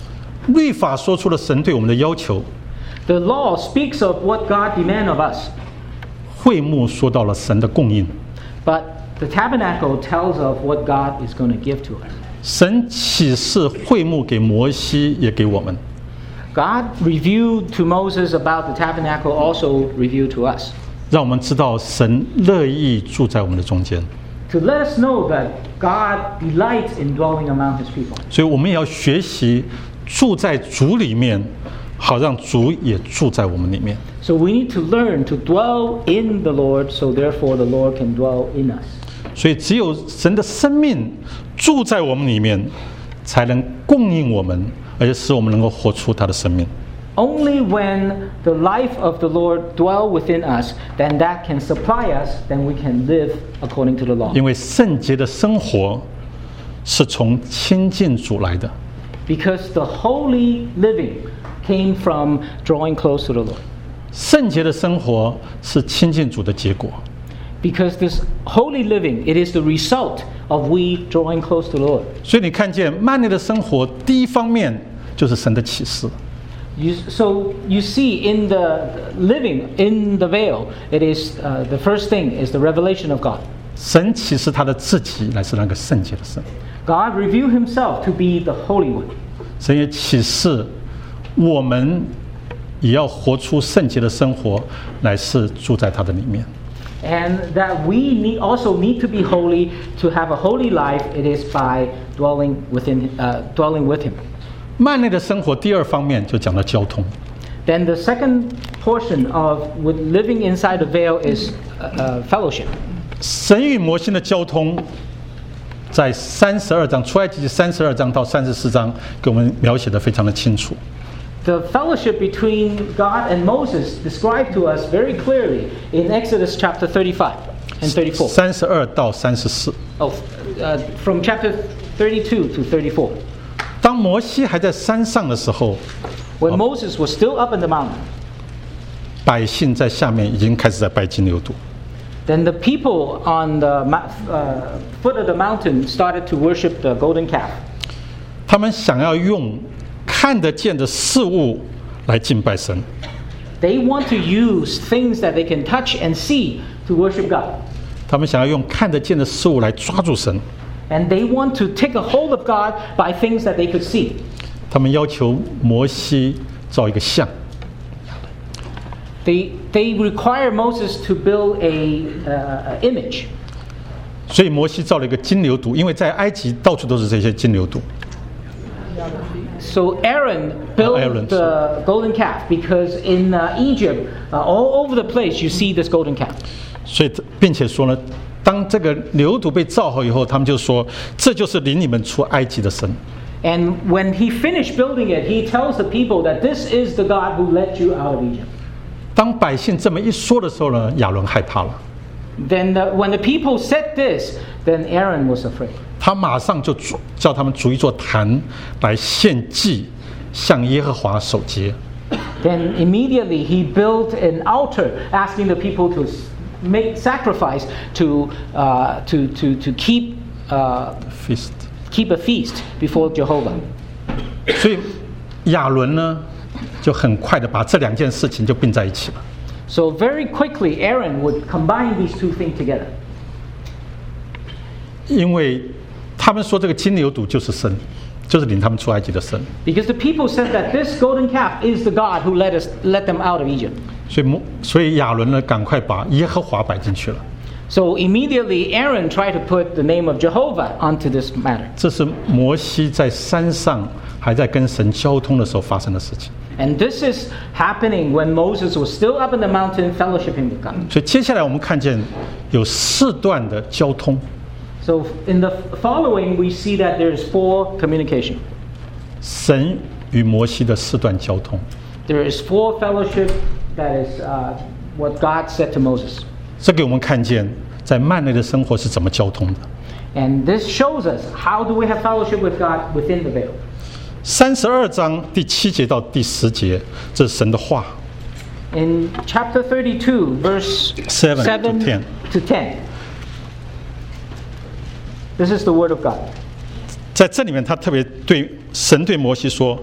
律法说出了神对我们的要求， The law speaks of what God demands of us, 会幕说到了神的供应， but the tabernacle tells of what God is going to give to us. 神启示会幕给摩西，也给我们。 God revealed to Moses about the tabernacle, also revealed to us, 让我们知道神乐意住在我们的中间， to let us know that God delights in dwelling among His people. 所以我们也要学习住在主里面，好让主也住在我们里面。 So we need to learn to dwell in the Lord, so therefore the Lord can dwell in us. 所以只有神的生命住在我们里面，才能供应我们，而且使我们能够活出他的生命。 Only when the life of the Lord dwell within us, then that can supply us, then we can live according to the law. 因为圣洁的生活是从亲近主来的， Because the holy living came from drawing close to the Lord. 圣洁的生活是亲近主的结果。 Because this holy living, it is the result of we drawing close to the Lord. 所以你看见幔内的生活，第一方面就是神的启示。 So you see in the living in the veil, it is the first thing is the revelation of God. 神启示他的自己来是那个圣洁的神， God revealed Himself to be the Holy One. 神也启示我们也要活出圣洁的生活，来是住在他的里面。 And that we also need to be holy to have a holy life. It is by dwelling with Him. 幔内的生活第二方面就讲到交通。 Then the second portion of with living inside the veil is fellowship. 神与摩西的交通，在32章出埃及记32章到34章给我们描写的非常的清楚。 The fellowship between God and Moses described to us very clearly in Exodus chapter 35 and 34. 32到34。 From chapter 32 to 34. 当摩西还在山上的时候， When Moses was still up in the mountain, 百姓在下面已经开始在拜金牛犊。 then the people on the foot of the mountain started to worship the golden calf. 他们想要用看得见的事物来敬拜神， They want to use things that they can touch and see to worship God. 他们想要用看得见的事物来抓住神， And they want to take a hold of God by things that they could see. 他们要求摩西造一个像， They require Moses to build a image. 所以摩西造了一个金牛犊，因为在埃及到处都是这些金牛犊。 So Aaron built Aaron, the golden calf because in Egypt, all over the place, you see this golden calf. 所以并且说呢，当这个牛犊被造好以后，他们就说这就是领你们出埃及的神。 And when he finished building it, he tells the people that this is the God who led you out of Egypt. 当百姓这么一说的时候呢，亚伦害怕了， Then when the people said this, then Aaron was afraid. 他马上就叫他们筑一座坛来献祭，向耶和华守节。 Then immediately he built an altar, asking the people to make sacrifice to keep feast。 keep a feast before Jehovah. 所以亚伦呢，就很快的把这两件事情就并在一起了。 So very quickly, Aaron would combine these two things together. 因为他们说这个金牛犊就是神，就是领他们出埃及的神。 Because the people said that this golden calf is the God who led them out of Egypt. 所以亚伦呢，赶快把耶和华摆进去了。 So immediately Aaron tried to put the name of Jehovah onto this matter. 这是摩西在山上还在跟神交通的时候发生的事情。 And this is happening when Moses was still up in the mountain fellowshipping with God. 所以接下来我们看见有4段的交通。 So in the following, we see that there is 4 communication. 神与摩西的4段交通， There is 4 fellowship that is what God said to Moses. 这给我们看见在幔内的生活是怎么交通的。 And this shows us how do we have fellowship with God within the veil. 32章第7节到第10节，这是神的话。 In chapter 32, verse 7 to 10. to 10, this is the word of God. 在这里面，他特别对神对摩西说：“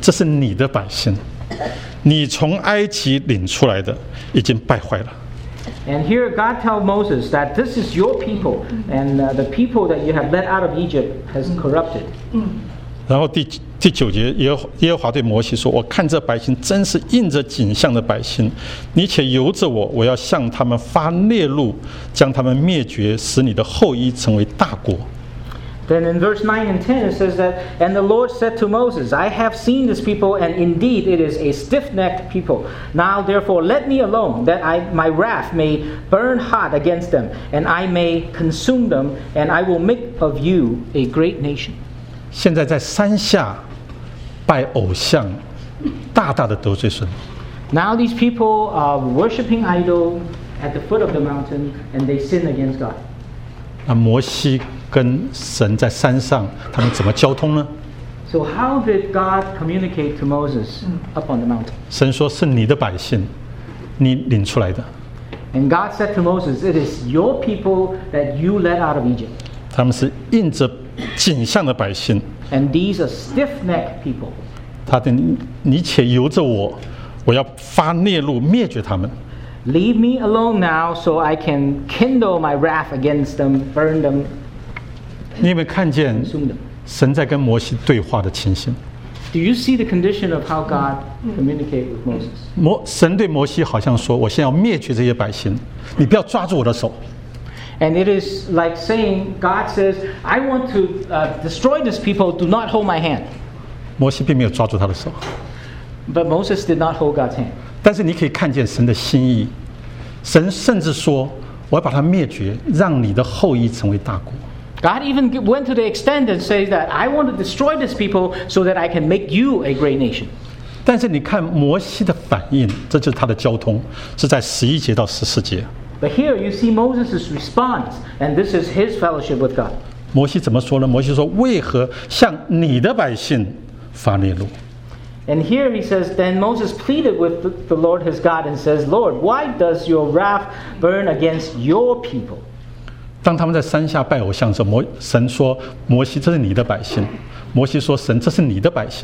这是你的百姓，你从埃及领出来的已经败坏了。 And here God tells Moses that this is your people, and the people that you have led out of Egypt has corrupted. 然后第9节，耶和华对摩西说：“我看这百姓真是印着景象的百姓，你且由着我，我要向他们发烈怒，将他们灭绝，使你的后裔成为大国。” Then in verse 9 and 10 it says that, And the Lord said to Moses, I have seen this people, and indeed it is a stiff-necked people. Now therefore let me alone, that my wrath may burn hot against them, and I may consume them, and I will make of you a great nation. 现在在山下拜偶像，大大的得罪神。 Now these people are worshipping idol at the foot of the mountain, and they sin against God. 那摩西跟神在山上，他们怎么交通呢？ So how did God communicate to Moses up on the mountain? 神说：“是你的百姓，你领出来的。 And God said to Moses, It is your people that you led out of Egypt. 他们是印着景象的百姓。 And these are stiff-necked people. 他的你且由着我，我要发烈怒灭绝他们。 Leave me alone now so I can kindle my wrath against them, burn them, 你有没有看见 consume them. 神在跟摩西对话的情形？ Do you see the condition of how God communicated with Moses? 神对摩西好像说：“我现在要灭绝这些百姓，你不要抓住我的手。” And it is like saying, God says, I want to destroy these people, do not hold my hand. 摩西并没有抓住他的手， But Moses did not hold God's hand. 但是你可以看见神的心意。神甚至说：“我要把他灭绝，让你的后裔成为大国。” God even went to the extent and says that I want to destroy these people so that I can make you a great nation. 但是你看摩西的反应，这就是他的交通，是在11节到14节。 But here you see Moses' response, and this is his fellowship with God. 摩西怎么说呢？摩西说：“为何向你的百姓发烈怒？” And here he says, Then Moses pleaded with the Lord his God and says, Lord, why does your wrath burn against your people? 当他们在山下拜偶像的时候，神说：“摩西，这是你的百姓。”摩西说：“神，这是你的百姓。”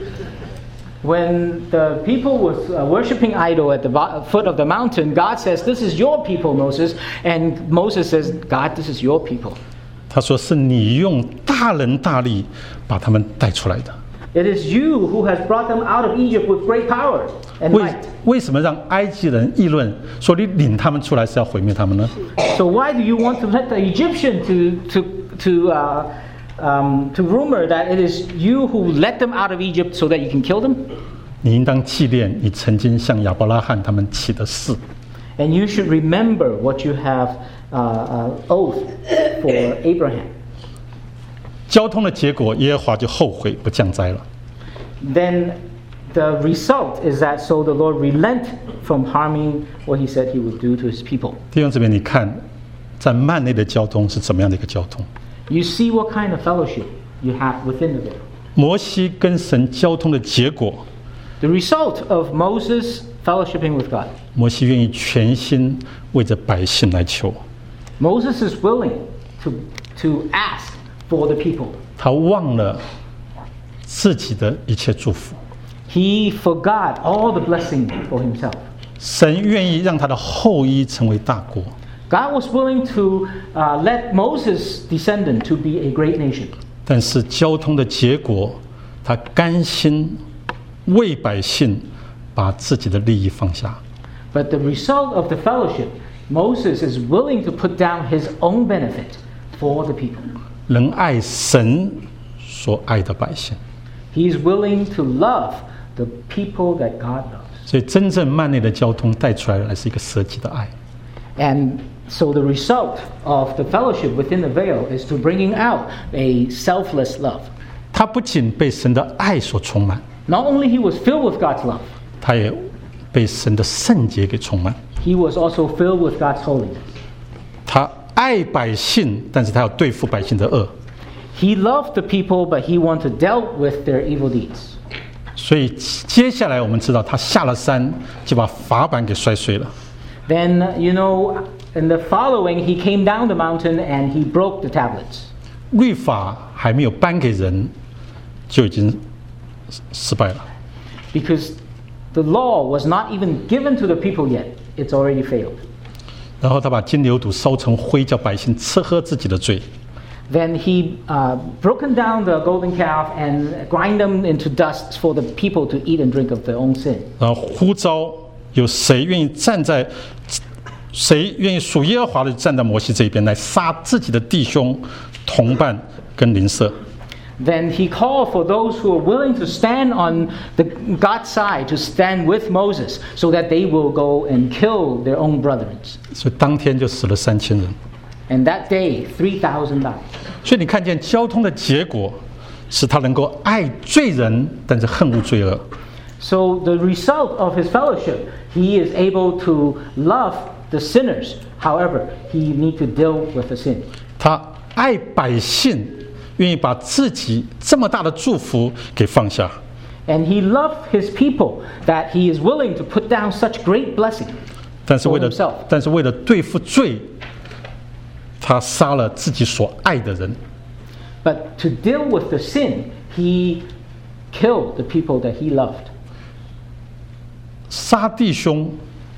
When the people was worshipping idol at the foot of the mountain, God says, This is your people, Moses. And Moses says, God, this is your people. 他说：“是你用大能大力把他们带出来的。” It is you who has brought them out of Egypt with great power and might. 为什么让埃及人议论说你领他们出来是要毁灭他们呢？ So why do you want to let the Egyptian to rumor that it is you who let them out of Egypt so that you can kill them? 你应当纪念你曾经向亚伯拉罕他们起的誓。 And you should remember what you have oath for Abraham. 交通的结果，耶和华就后悔不降灾了。 Then the result is that so the Lord relent from harming what he said he would do to his people. 弟兄姊妹，你看，在幔内的交通是怎么样的一个交通？ You see what kind of fellowship you have within the veil. 摩西跟神交通的结果， The result of Moses fellowshipping with God. 摩西愿意全心为着百姓来求， Moses is willing to ask for the people. 他忘了自己的一切祝福。 He forgot all the blessing for himself. 神愿意让他的后裔成为大国， God was willing to let Moses' descendant to be a great nation. 但是交通的结果，他甘心为百姓把自己的利益放下。 But the result of the fellowship, Moses is willing to put down his own benefit for the people. 能爱神所爱的百姓， He is willing to love the people that God loves. 所以真正幔内的交通带出来的是一个舍己的爱。 And so the result of the fellowship within the veil is to bringing out a selfless love. 他不仅被神的爱所充满， Not only he was filled with God's love, 他也被神的圣洁给充满。 he was also filled with God's holiness. 他爱百姓，但是他要对付百姓的恶。 He loved the people, but he wanted to deal with their evil deeds. 所以接下来我们知道，他下了山就把法版给摔碎了。 Then, in the following, he came down the mountain and he broke the tablets. 律法还没有颁给人，就已经失败了。 Because the law was not even given to the people yet. It's already failed. 然后他把金牛犊烧成灰，叫百姓吃喝自己的罪。 Then he broken down the golden calf and grind them into dust for the people to eat and drink of their own sin. 然后呼召有谁愿意属耶和华的站在摩西这一边，来杀自己的弟兄、同伴跟邻舍。 Then he called for those who are willing to stand on God's side to stand with Moses, so that they will go and kill their own brethren. 所以当天就死了3000人。 And that day, 3,000 died. 所以你看见交通的结果，是他能够爱罪人，但是恨恶罪恶。 So the result of his fellowship, he is able to love the sinners. However, he need to deal with the sin. 他爱百姓，愿意把自己这么大的祝福给放下。 And he loved his people that he is willing to put down such great blessing. 但是为了对付罪，他杀了自己所爱的人。 But to deal with the sin, he killed the people that he loved. 杀弟兄，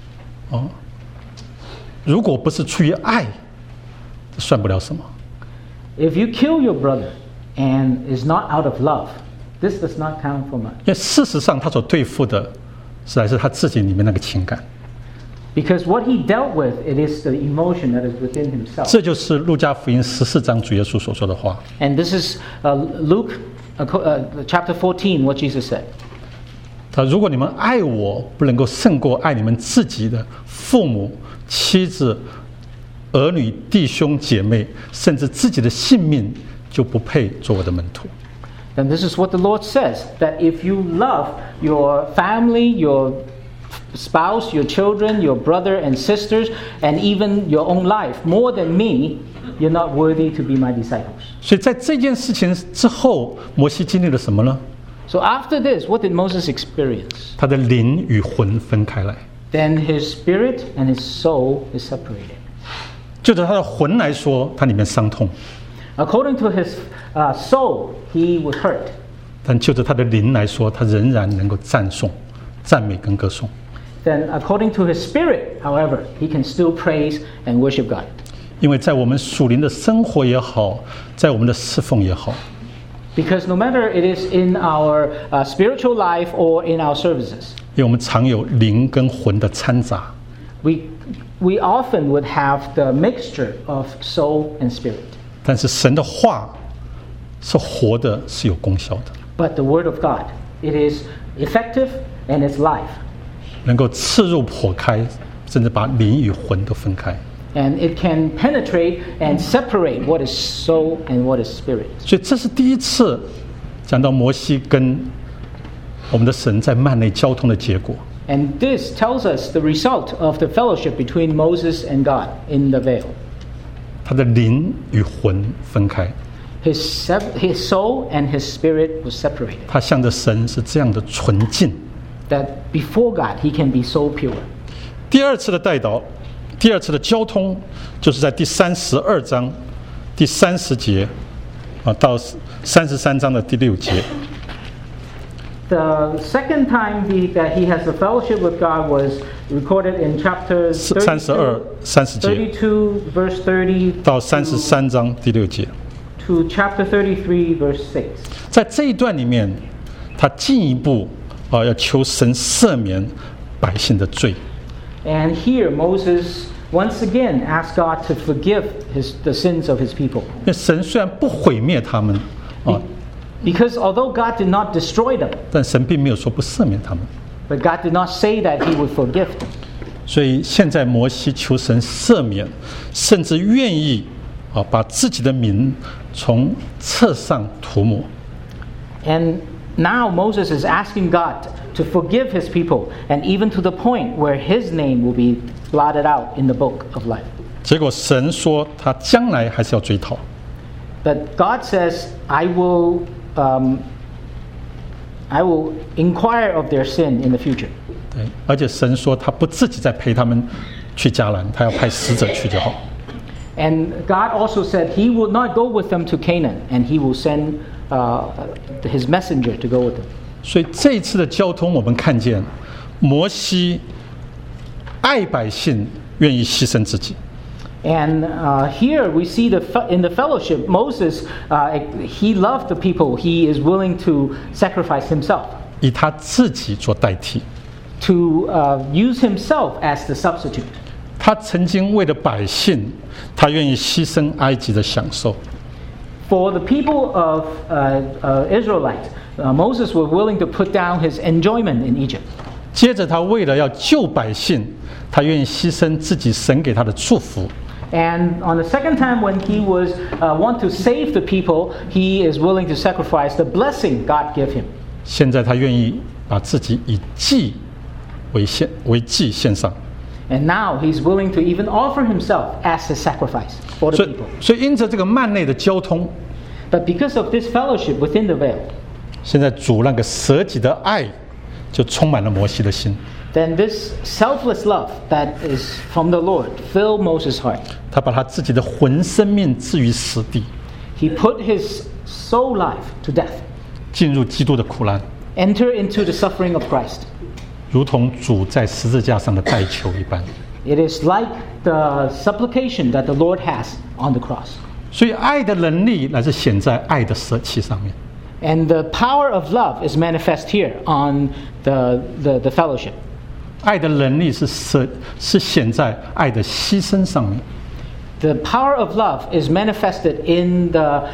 如果不是出于爱，算不了什么。 If you kill your brother and is not out of love, this does not count for much. 因为事实上，他所对付的，实在是他自己里面那个情感。 Because what he dealt with, it is the emotion that is within himself. 这就是路加福音14章主耶稣所说的话。 And this is Luke chapter 14, what Jesus said. 他如果你们爱我，不能够胜过爱你们自己的父母、妻子、儿女、弟兄姐妹，甚至自己的性命，就不配做我的门徒。 And this is what the Lord says, that if you love your family, your spouse, your children, your brother and sisters, and even your own life more than me, you're not worthy to be my disciples. 所以在这件事情之后，摩西经历了什么呢？ So after this, what did Moses experience? 他的灵与魂分开来。 Then his spirit and his soul is separated. 就着他的魂来说，他里面伤痛； According to his soul, he was hurt. 但就着他的灵来说，他仍然能够赞美跟歌颂。 Then according to his spirit, however, he can still praise and worship God. 因为在我们属灵的生活也好，在我们的侍奉也好， Because no matter it is in our spiritual life or in our services, 因为我们常有灵跟魂的掺杂， we often would have the mixture of soul and spirit. 但是神的话是活的，是有功效的， But the word of God, it is effective and it's life. 能够刺入破开，甚至把灵与魂都分开。 And it can penetrate and separate what is soul and what is spirit. 所以这是第一次讲到摩西跟我们的神在幔内交通的结果。 And this tells us the result of the fellowship between Moses and God in the veil. 他的灵与魂分开， His soul and his spirit was separated. 他向着神是这样的纯净。 That before God, he can be so pure. 第二次的代祷，第二次的交通，就是在第32章第30节到33章的第6节。 The second time that he has a fellowship with God was recorded in chapter 30节 32, verse 30, 到33章第6节。 to chapter 33, verse 6. 在这一段里面，他进一步要求神赦免百姓的罪。 And here Moses once again asked God to forgive the sins of his people. 因为神虽然不毁灭他们， Because although God did not destroy them, 但神并没有说不赦免他们。 but God did not say that he would forgive them. 所以现在摩西求神赦免，甚至愿意把自己的名从册上涂抹。 And now Moses is asking God to forgive his people, and even to the point where his name will be blotted out in the book of life. 结果神说他将来还是要追讨。 But God says, I will inquire of their sin in the future. 对，而且神说他不自己再陪他们去迦南，他要派使者去就好。 And God also said he will not go with them to Canaan, and he will send his messenger to go with them. 所以这一次的交通，我们看见摩西爱百姓，愿意牺牲自己。 And here we see in the fellowship, Moses, he loved the people. He is willing to sacrifice himself. 以他自己做代替。 To use himself as the substitute. 他曾经为了百姓，他愿意牺牲埃及的享受。 For the people of Israelites, Moses was willing to put down his enjoyment in Egypt. 接着他为了要救百姓，他愿意牺牲自己神给他的祝福。 And on the second time, when he was want to save the people, he is willing to sacrifice the blessing God gave him. 现在他愿意把自己以祭为祭献上。 And now he's willing to even offer himself as a sacrifice for the people. 所以因着这个幔内的交通， But because of this fellowship within the veil, 现在主那个舍己的爱就充满了摩西的心。 then this selfless love that is from the Lord filled Moses' heart. 他把他自己的魂生命置于死地， He put his soul life to death, 进入基督的苦难， enter into the suffering of Christ. 如同主在十字架上的代求一般。 It is like the supplication that the Lord has on the cross. 所以爱的能力乃是显在爱的舍弃上面。 And the power of love is manifest here on the fellowship. 爱的能力是显在爱的牺牲上面。 The power of love is manifested in the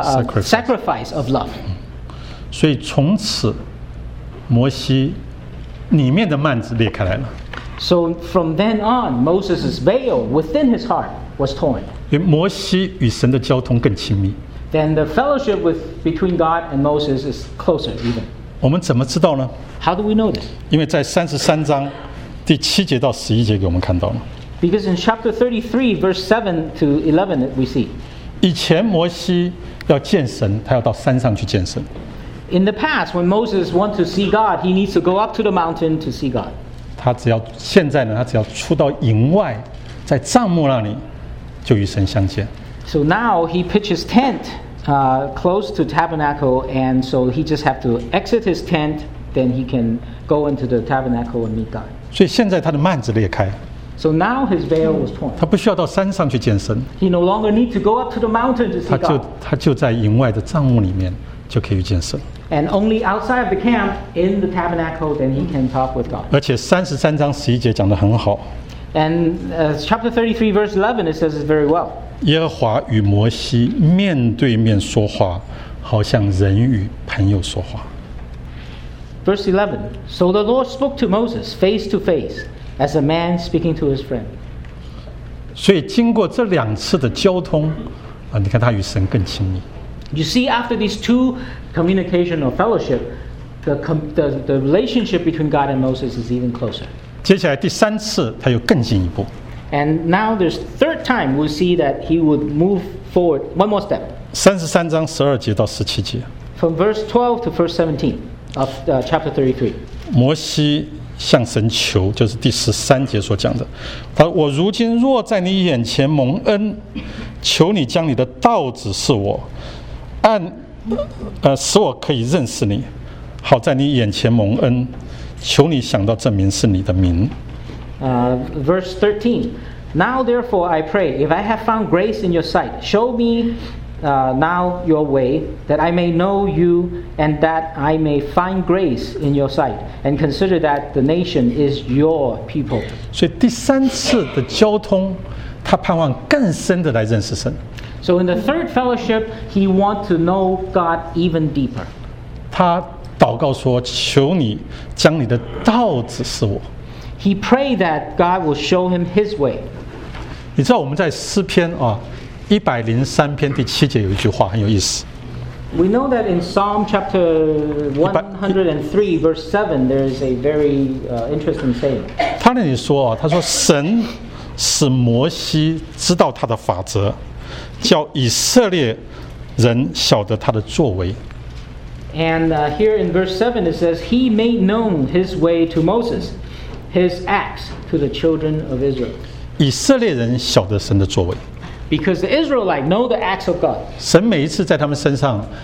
sacrifice of love. 所以从此，摩西里面的幔子裂开来了。 So from then on, Moses' veil within his heart was torn. 因为摩西与神的交通更亲密。 Then the fellowship between God and Moses is closer even. 我们怎么知道呢？ How do we know this? 因为在33章第7节到11节给我们看到了。 Because in chapter 33, verse 7 to 11, we see. 以前摩西要见神，他要到山上去见神。 In the past, when Moses wants to see God, he needs to go up to the mountain to see God. 现在呢，他只要出到营外，在帐幕那里，就与神相见。 So now he pitches tent close to tabernacle, and so he just have to exit his tent, then he can go into the tabernacle and meet God. 所以现在他的幔子裂开， So now his veil was torn. 他不需要到山上去见神， He no longer needs to go up to the mountain to see 他 God. 就在营外的帐幕里面就可以遇见神。 And only outside of the camp, in the tabernacle, then he can talk with God. 而且33章11节讲得很好， And chapter 33, verse 11, it says it very well. 耶和华与摩西面对面说话，好像人与朋友说话。 Verse 11, so the Lord spoke to Moses face to face, as a man speaking to his friend. 所以经过这2次的交通，你看他与神更亲密。 You see, after these two communication or fellowship, the relationship between God and Moses is even closer. 接下来第3次，他又更进一步。 And now there's third time we'll see that he would move forward one more step. 33章12节到17节， From verse 12 to verse 17 of chapter 33. 摩西向神求，就是第13节所讲的。他说：“我如今若在你眼前蒙恩，求你将你的道指示我，使我可以认识你，好在你眼前蒙恩。求你想到证明是你的名。” Verse 13. Now therefore I pray, if I have found grace in your sight, show me now your way, that I may know you, and that I may find grace in your sight, and consider that the nation is your people. 所以第3次的交通，他盼望更深的来认识神。 So in the third fellowship, he wants to know God even deeper. 他祷告说：“求你将你的道指示我。” He prayed that God will show him his way. 你知道我们在诗篇103篇第7节有一句话很有意思。 We know that in Psalm chapter 103, verse 7, there is a very interesting saying. 他那里说他说神使摩西知道他的法则，叫以色列人晓得他的作为。 And here in verse 7 it says, He made known His way to Moses, His acts to the children of Israel. 以色列人晓得神的作为， Because the Israelites know the acts of God. 神每一次在他们身上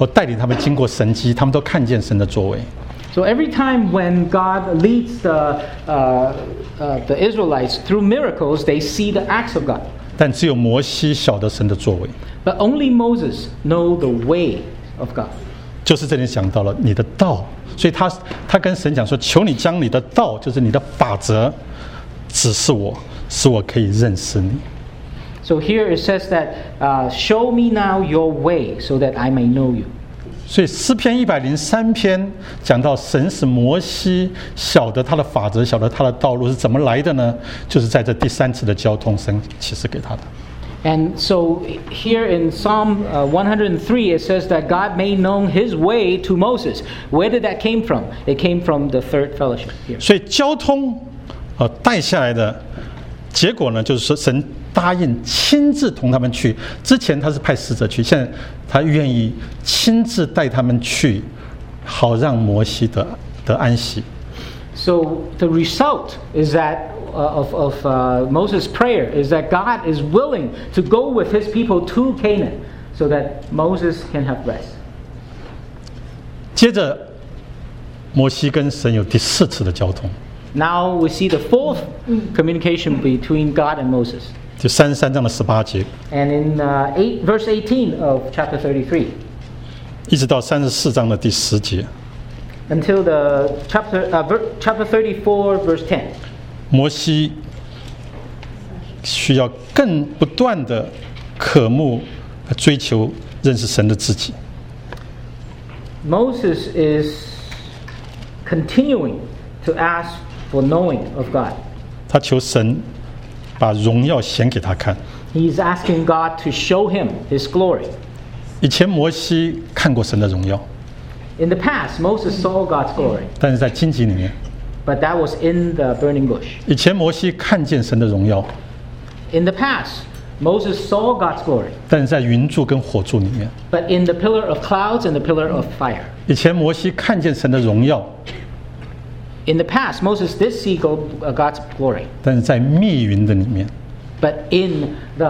或带领他们经过神迹，他们都看见神的作为。 So every time when God leads the Israelites through miracles, they see the acts of God. 但只有摩西晓得神的作为， But only Moses know the way of God. 就是这里讲到了你的道，所以他跟神讲说：“求你将你的道，就是你的法则，指示我，使我可以认识你。” So here it says that, show me now your way so that I may know you. 所以诗篇103篇讲到神使摩西晓得他的法则，晓得他的道路是怎么来的呢？就是在这第3次的交通，神启示给他的。 And so here in Psalm 103, it says that God made known his way to Moses. Where did that came from? It came from the third fellowship here. 所以交通带下来的结果呢，就是说神答应亲自同他们去。之前他是派使者去，现在他愿意亲自带他们去，好让摩西得安息。 So the result is that of Moses' prayer is that God is willing to go with his people to Canaan so that Moses can have rest. 接着，摩西跟神有第4次的交通， Now we see the fourth communication between God and Moses. 就33章的18节， And in verse 18 of chapter 33, 一直到34章的第10节， until the chapter 34, verse 10. 摩西需要更不断的渴慕、追求认识神的自己。 Moses is continuing to ask for knowing of God. 他求神把荣耀显给他看。 He's asking God to show him his glory. 以前摩西看过神的荣耀， In the past, Moses saw God's glory, 但是在荆棘里面， but that was in the burning bush. 以前摩西看见神的荣耀， In the past, Moses saw God's glory, 但是在云柱跟火柱里面， but in the pillar of clouds and the pillar of fire. 以前摩西看见神的荣耀， In the past, Moses did see God's glory, 但是在密云的里面， but in the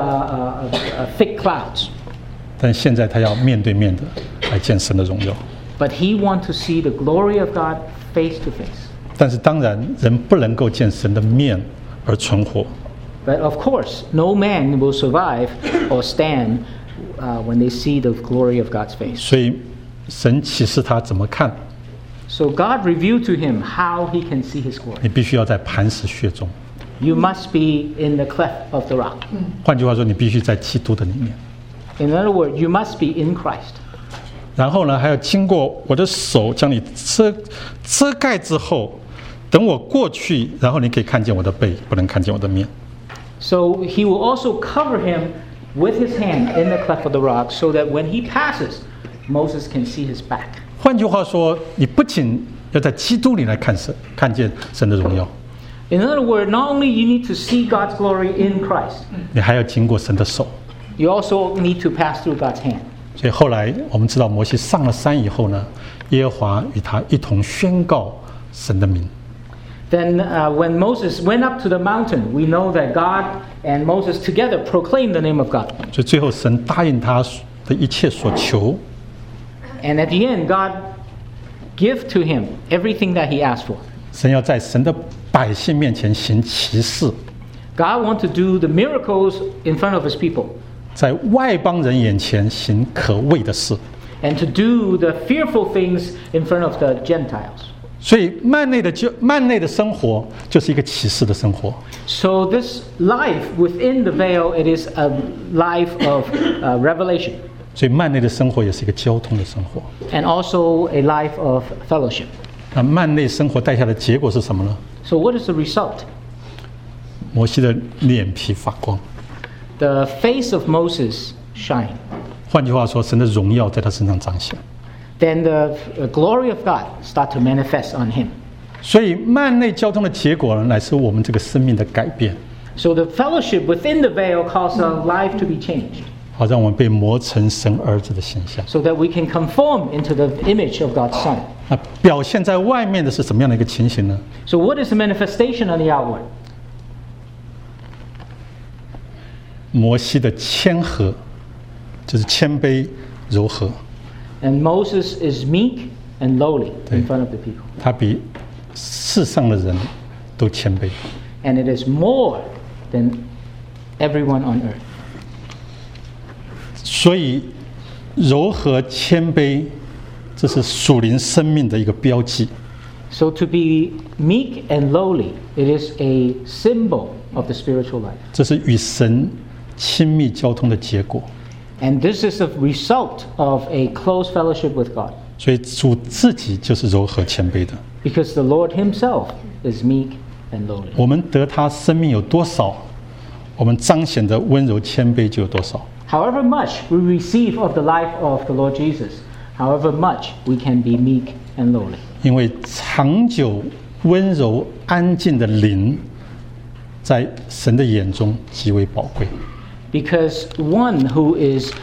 thick clouds. 但现在他要面对面的来见神的荣耀。 But he wants to see the glory of God face to face. 但是当然，人不能够见神的面而存活。 But of course, no man will survive or stand when they see the glory of God's face. 所以神启示他怎么看， So God revealed to him how he can see his glory. 你必须要在磐石穴中。 You must be in the cleft of the rock. 换句话说，你必须在基督的里面。 In other words, you must be in Christ. 然后呢，还要经过我的手将你遮盖之后，等我过去，然后你可以看见我的背，不能看见我的面。 So he will also cover him with his hand in the cleft of the rock so that when he passes, Moses can see his back. 换句话说，你不仅要在基督里来看见神的荣耀， In other words, not only you need to see God's glory in Christ, 你还要经过神的手。 you also need to pass through God's hand. 所以后来我们知道，摩西上了山以后呢，耶和华与他一同宣告神的名。 Then when Moses went up to the mountain, we know that God and Moses together proclaimed the name of God. 所以最后神答应他的一切所求， And at the end, God gave to him everything that he asked for. 神要在神的百姓面前行奇事， God wants to do the miracles in front of his people 在外邦人眼前行可畏的事。 and to do the fearful things in front of the Gentiles. 所以幔内的生活就是一个启示的生活。 So this life within the veil, it is a life of revelation 所以幔内的生活也是一个交通的生活。 and also a life of fellowship. 那幔内生活带下的结果是什么呢？ So what is the result? 摩西的脸皮发光。 The face of Moses shine. 换句话说，神的荣耀在他身上彰显。 Then the glory of God start to manifest on him. 所以幔内交通的结果呢，乃是我们这个生命的改变， So the fellowship within the veil causes our life to be changed, 好让我们被磨成神儿子的形象。 so that we can conform into the image of God's Son. 那表现在外面的是什么样的一个情形呢？ So what is the manifestation on the outward? 摩西的谦和，就是谦卑柔和。 And Moses is meek and lowly in front of the people. 他比世上的人都谦卑。 And it is more than everyone on earth. 所以柔和谦卑，这是属灵生命的一个标记。 So to be meek and lowly, it is a symbol of the spiritual life. 这是与神亲密交通的结果。 And this is a result of a close fellowship with God. 所以主自己就是柔和谦卑的。 Because the Lord himself is meek and lowly. 我们得他生命有多少，我们彰显的温柔谦卑就有多少。 However much we receive of the life of the Lord Jesus, however much we can be meek and lowly. 因为长久温柔安静的灵，在神的眼中极为宝贵。 Because one who is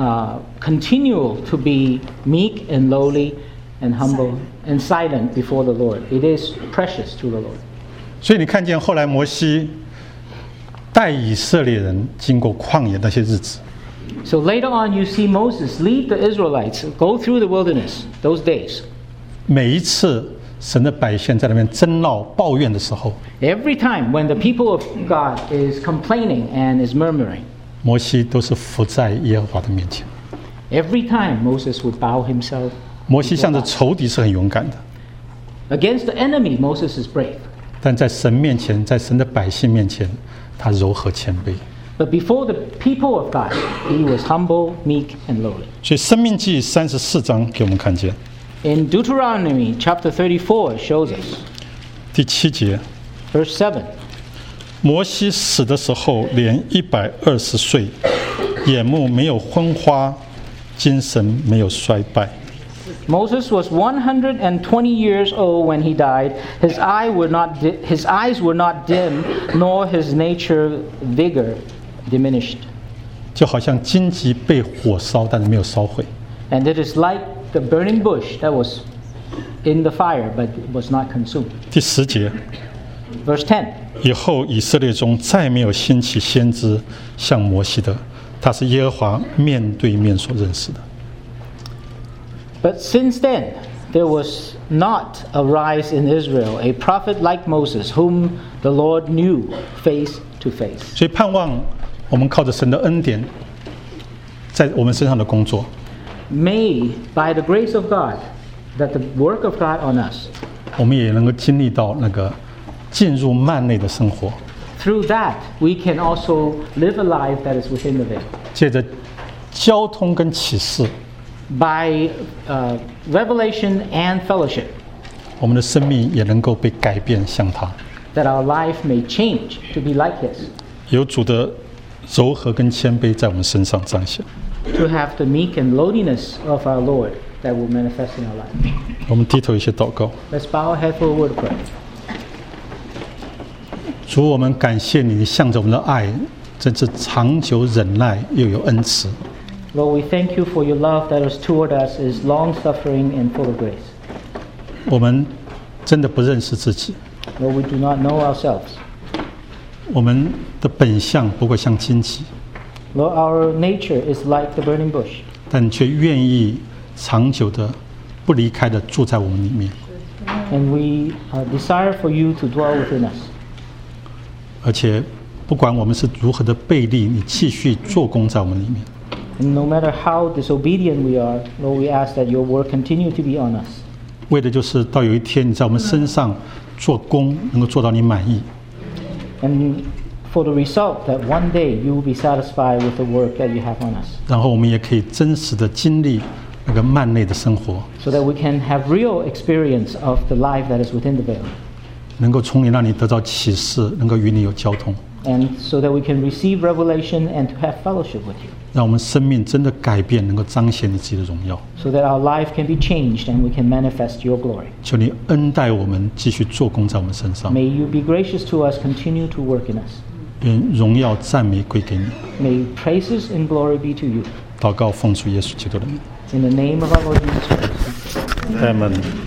continual to be meek and lowly and humble and silent before the Lord, it is precious to the Lord. 所以你看见后来摩西带以色列人经过旷野那些日子， So later on you see Moses lead the Israelites go through the wilderness those days. 每一次神的百姓在那边争闹抱怨的时候， Every time when the people of God is complaining and is murmuring, 摩西都是伏在耶和华的面前。 every time Moses would bow himself. 摩西向着仇敌是很勇敢的， Against the enemy, Moses is brave. 但在神面前，在神的百姓面前，他柔和谦卑。 But before the people of God, he was humble, meek, and lowly. 所以《申命记》34章给我们看见 In Deuteronomy chapter 34 shows us, 第7节， verse 7, 摩西死的时候年120岁，眼目没有昏花，精神没有衰败。 Moses was 120 years old when he died. His eyes were not dim, nor his nature vigor diminished. 就好像荆棘被火烧，但是没有烧毁。 And it is like the burning bush that was in the fire, but was not consumed. 第10节， Verse 10, 以后以色列中再没有兴起先知像摩西的，他是耶和华面对面所认识的。 But since then, there was not arise in Israel a prophet like Moses, whom the Lord knew face to face. 所以盼望我们靠着神的恩典，在我们身上的工作， May, by the grace of God, that the work of God on us, 我们也能够经历到那个进入幔内的生活， through that, we can also live a life that is within the veil. 借着交通跟启示， By revelation and fellowship, 我们的生命也能够被改变，像他。 that our life may change to be like His, 有主的柔和跟谦卑在我们身上彰显。 to have the meek and lowliness of our Lord that will manifest in our life. 我们低头一些祷告， Let's bow our head for a word of prayer. 主，我们感谢你向着我们的爱，真是长久忍耐又有恩慈。 Lord, we thank you for your love that is toward us is long-suffering and full of grace. 我们真的不认识自己， Lord, we do not know ourselves. 我们的本相不过像荆棘， Lord, our nature is like the burning bush, 但却愿意长久的、不离开的住在我们里面。 and we desire for you to dwell within us. 而且，不管我们是如何的背逆，你继续做工在我们里面。 And no matter how disobedient we are, Lord, we ask that your word continue to be on us. 为的就是到有一天你在我们身上做工，能够做到你满意。 And for the result that one day you will be satisfied with the work that you have on us, 然后我们也可以真实的经历那个幔内的生活， so that we can have real experience of the life that is within the veil, 能够从你那里得到启示，能够与你有交通， and so that we can receive revelation and to have fellowship with you, 让我们生命真的改变，能够彰显你自己的荣耀。 so that our life can be changed and we can manifest your glory. 求你恩待我们，继续做工在我们身上。 May you be gracious to us, continue to work in us. 愿荣耀赞美归给你。 May praises and glory be to you. 祷告奉主耶稣基督的名， In the name of our Lord Jesus Christ. 阿门。